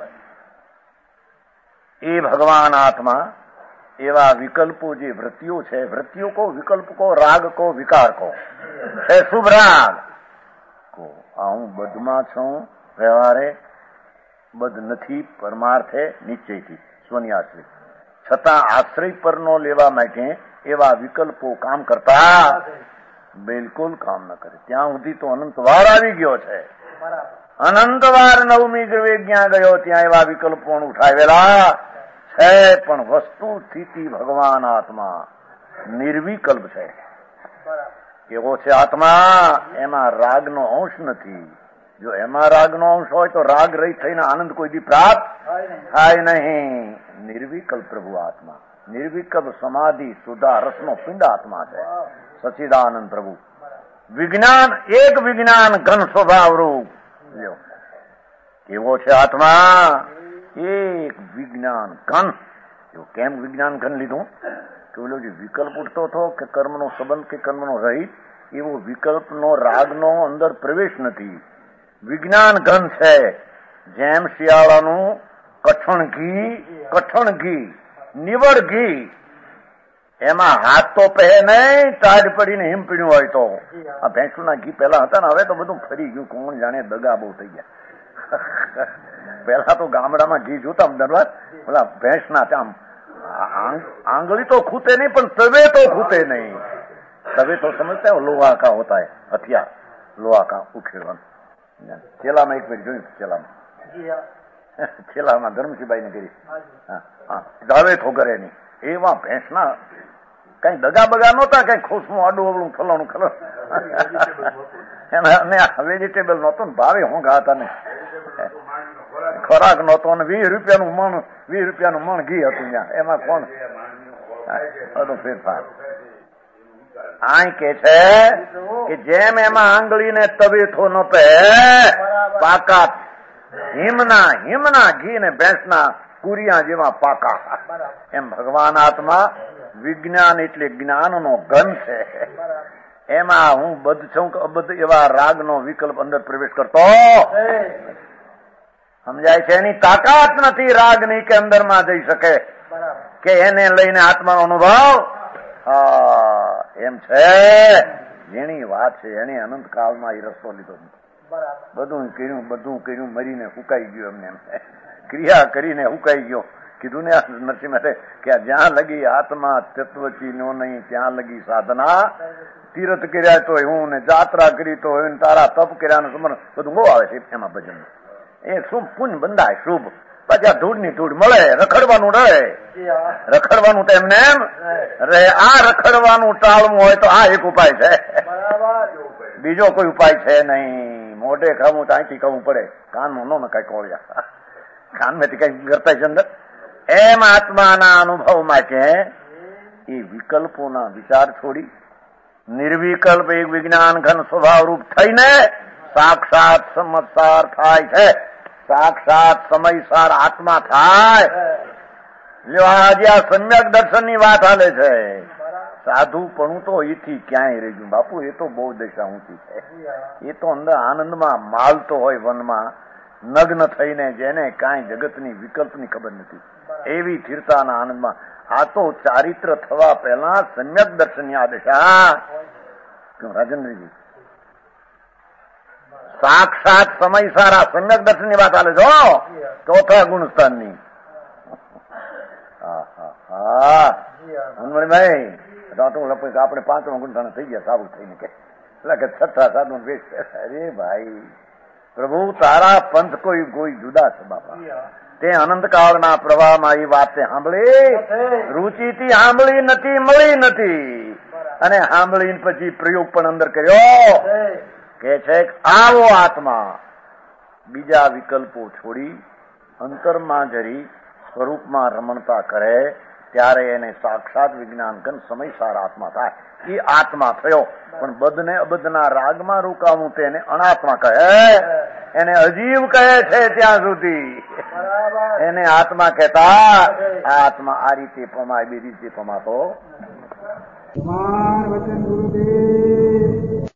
એ ભગવાન આત્મા એવા વિકલ્પો જે વૃત્તિઓ છે, વૃત્તિઓ કો વિકલ્પ કો રાગ કો વિકાર કો છે શુભ રાગ કો. આ હું બધમાં છું, વ્યવહારે બધ નથી, પરમાર્થે નિશ્ચયથી સ્વની આશ્રય, છતાં આશ્રય પરનો લેવા માટે એવા વિકલ્પો કામ કરતા બિલકુલ કામ ન કરે. ત્યાં સુધી તો અનંતવાર આવી ગયો છે. અનંતવાર નવમી જ્ઞાન ગયો ત્યાં એવા વિકલ્પો ઉઠાવેલા છે, પણ વસ્તુ સ્થિતિ ભગવાન આત્મા નિર્વિકલ્પ છે. કેવો છે આત્મા? એમાં રાગનો અંશ નથી. જો એમાં રાગનો અંશ હોય તો રાગ રહિત થઈને આનંદ કોઈ દી પ્રાપ્ત થાય નહીં. નિર્વિકલ્પ પ્રભુ આત્મા, નિર્વિકલ્પ સમાધિ સુધા રસનો પિંડ આત્મા છે. સચ્ચિદાનંદ પ્રભુ વિજ્ઞાન, એક વિજ્ઞાન ઘન સ્વભાવ રૂપ. કેવો છે આત્મા? એક વિજ્ઞાન ઘન. જો કેમ વિજ્ઞાન ઘન લીધું? કે ઓલો જે વિકલ્પ ઉઠતો હતો કે કર્મનો સંબંધ કે કર્મનો રહિત, એવો વિકલ્પનો રાગનો અંદર પ્રવેશ નથી. વિજ્ઞાન ઘન છે. જેમ શિયાળાનું કઠણ ઘી નિવડ ઘી, એમાં હાથ તો પહે નહીં, ટાઢ પડીને હિમ પીણ્યું હોય તો. આ ભેંસુના ઘી પેલા હતા ને, હવે તો બધું ફરી ગયું. કોણ જાણે, દગા બહુ થઈ ગયા. પેલા તો ગામડામાં ઘી જોતા દરબાર, પેલા ભેંસના આમ આંગળી તો ખૂતે નહીં, પણ તવે તો ખૂતે નહીં. તવે તો સમજતા હો, લોહા કા હોતા હૈ હથિયાર, લોહા કા ઉખેડવાનું. છેલ્લામાં એક મિનિટ જોયું, છેલ્લામાં ધર્મસિંહભાઈ ને કરી દાવે તો કરે નહીં. એવા ભેંસના કઈ દગા બગા નહોતા, કઈ ખોસમું આડું અવળું ફલાણું એના વેજીટેબલ નહોતું ને, ભાવે હોંઘા હતા ને, ખોરાક નહોતો, અને 20 રૂપિયાનું મણ ઘી હતું ત્યાં. એમાં કોણ બધું ફેરફાર. આ કે છે કે જેમ એમાં આંગળીને તવેથો ન પે પાકા, હિમના ઘી ને ભેંસના કુરિયા જેવા પાકા, એમ ભગવાન આત્મા વિજ્ઞાન એટલે જ્ઞાનનો ઘન છે. એમાં હું બધ છું કે અબધ એવા રાગનો વિકલ્પ અંદર પ્રવેશ કરતો સમજાય છે. એની તાકાત નથી રાગની કે અંદરમાં જઈ શકે, કે એને લઈને આત્માનો અનુભવ એમ છે. જેની વાત છે એને અનંત કાળમાં એ રસ્તો લીધો. બધું કર્યું મરીને હુકાઈ ગયો. એમને એમ ક્રિયા કરીને હુકાઈ ગયો. કીધું ને નરસિંહ મહેતે કે જ્યાં લગી આત્મા તત્વચી નો નહીં ત્યાં લગી સાધના. તીર્થ કર્યા તો હું ને જાત્રા કરી તો હોય, તારા તપ કર્યા સમરણ બધું બહુ આવે છે એમાં ભજન. એ શુભ પુણ્ય બંધાય, શુભ. પછી આ ધૂળની ધૂળ મળે, રખડવાનું રહે. રખડવાનું તો એમને એમ રહે. આ રખડવાનું ટાળવું હોય તો આ એક ઉપાય છે, બીજો કોઈ ઉપાય છે નહીં. નહીં, મોઢે કહું તો અહીંથી કહું પડે, કાનમાં નો કઈ કોળ્યા, કાનમાંથી કઈ કરતા છે અંદર. એમ આત્માના અનુભવમાં છે એ વિકલ્પોના વિચાર છોડી નિર્વિકલ્પ એક વિજ્ઞાન ઘન સ્વભાવ રૂપ થઈને સાક્ષાત સમજસાર થાય છે, સાક્ષાત સમયસાર આત્મા થાય. જો આજે આ સમ્યક દર્શનની વાત હાલે છે, સાધુપણું તો એથી ક્યાંય રહી ગયું બાપુ, એ તો બહુ દશા ઊંચી છે. એ તો અંદર આનંદમાં માલતો હોય વનમાં નગ્ન થઈને, જેને કાંઈ જગતની વિકલ્પની ખબર નથી, એવી સ્થિરતાના આનંદમાં. આ તો ચારિત્ર થવા પહેલા સમ્યક દર્શનની આ દશા. રાજેન્દ્રજી સાક્ષાત સમય સારા સમ્યક દર્શનની વાત હાલે છો, ચોથા ગુણસ્થાનની. હનુમાનભાઈ આપણે 5મા ગુણસ્થાન થઈ ગયા સાબુ થઈને, કે એટલે કે 6ઠા સાધુ વેશ. અરે ભાઈ પ્રભુ તારા પંથ કોઈ જુદા છે બાપા. તે અનંતકાળના પ્રવાહમાં એ વાત સાંભળી, રુચિથી સાંભળી નથી, મળી નથી, અને સાંભળીને પછી પ્રયોગ પણ અંદર કર્યો. કે છે આવો આત્મા બીજા વિકલ્પો છોડી અંતરમાં જરી સ્વરૂપમાં રમણતા કરે, ત્યારે એને સાક્ષાત વિજ્ઞાન ઘન સમયસાર આત્મા થાય. એ આત્મા થયો, પણ બદને અબદના રાગમાં રોકાવું તેને અનાત્મા કહે, એને અજીવ કહે છે. ત્યાં સુધી એને આત્મા કહેતા. આત્મા આ રીતે પમાય, બીજી રીતે પમાતો. વચન ગુરુદેવ.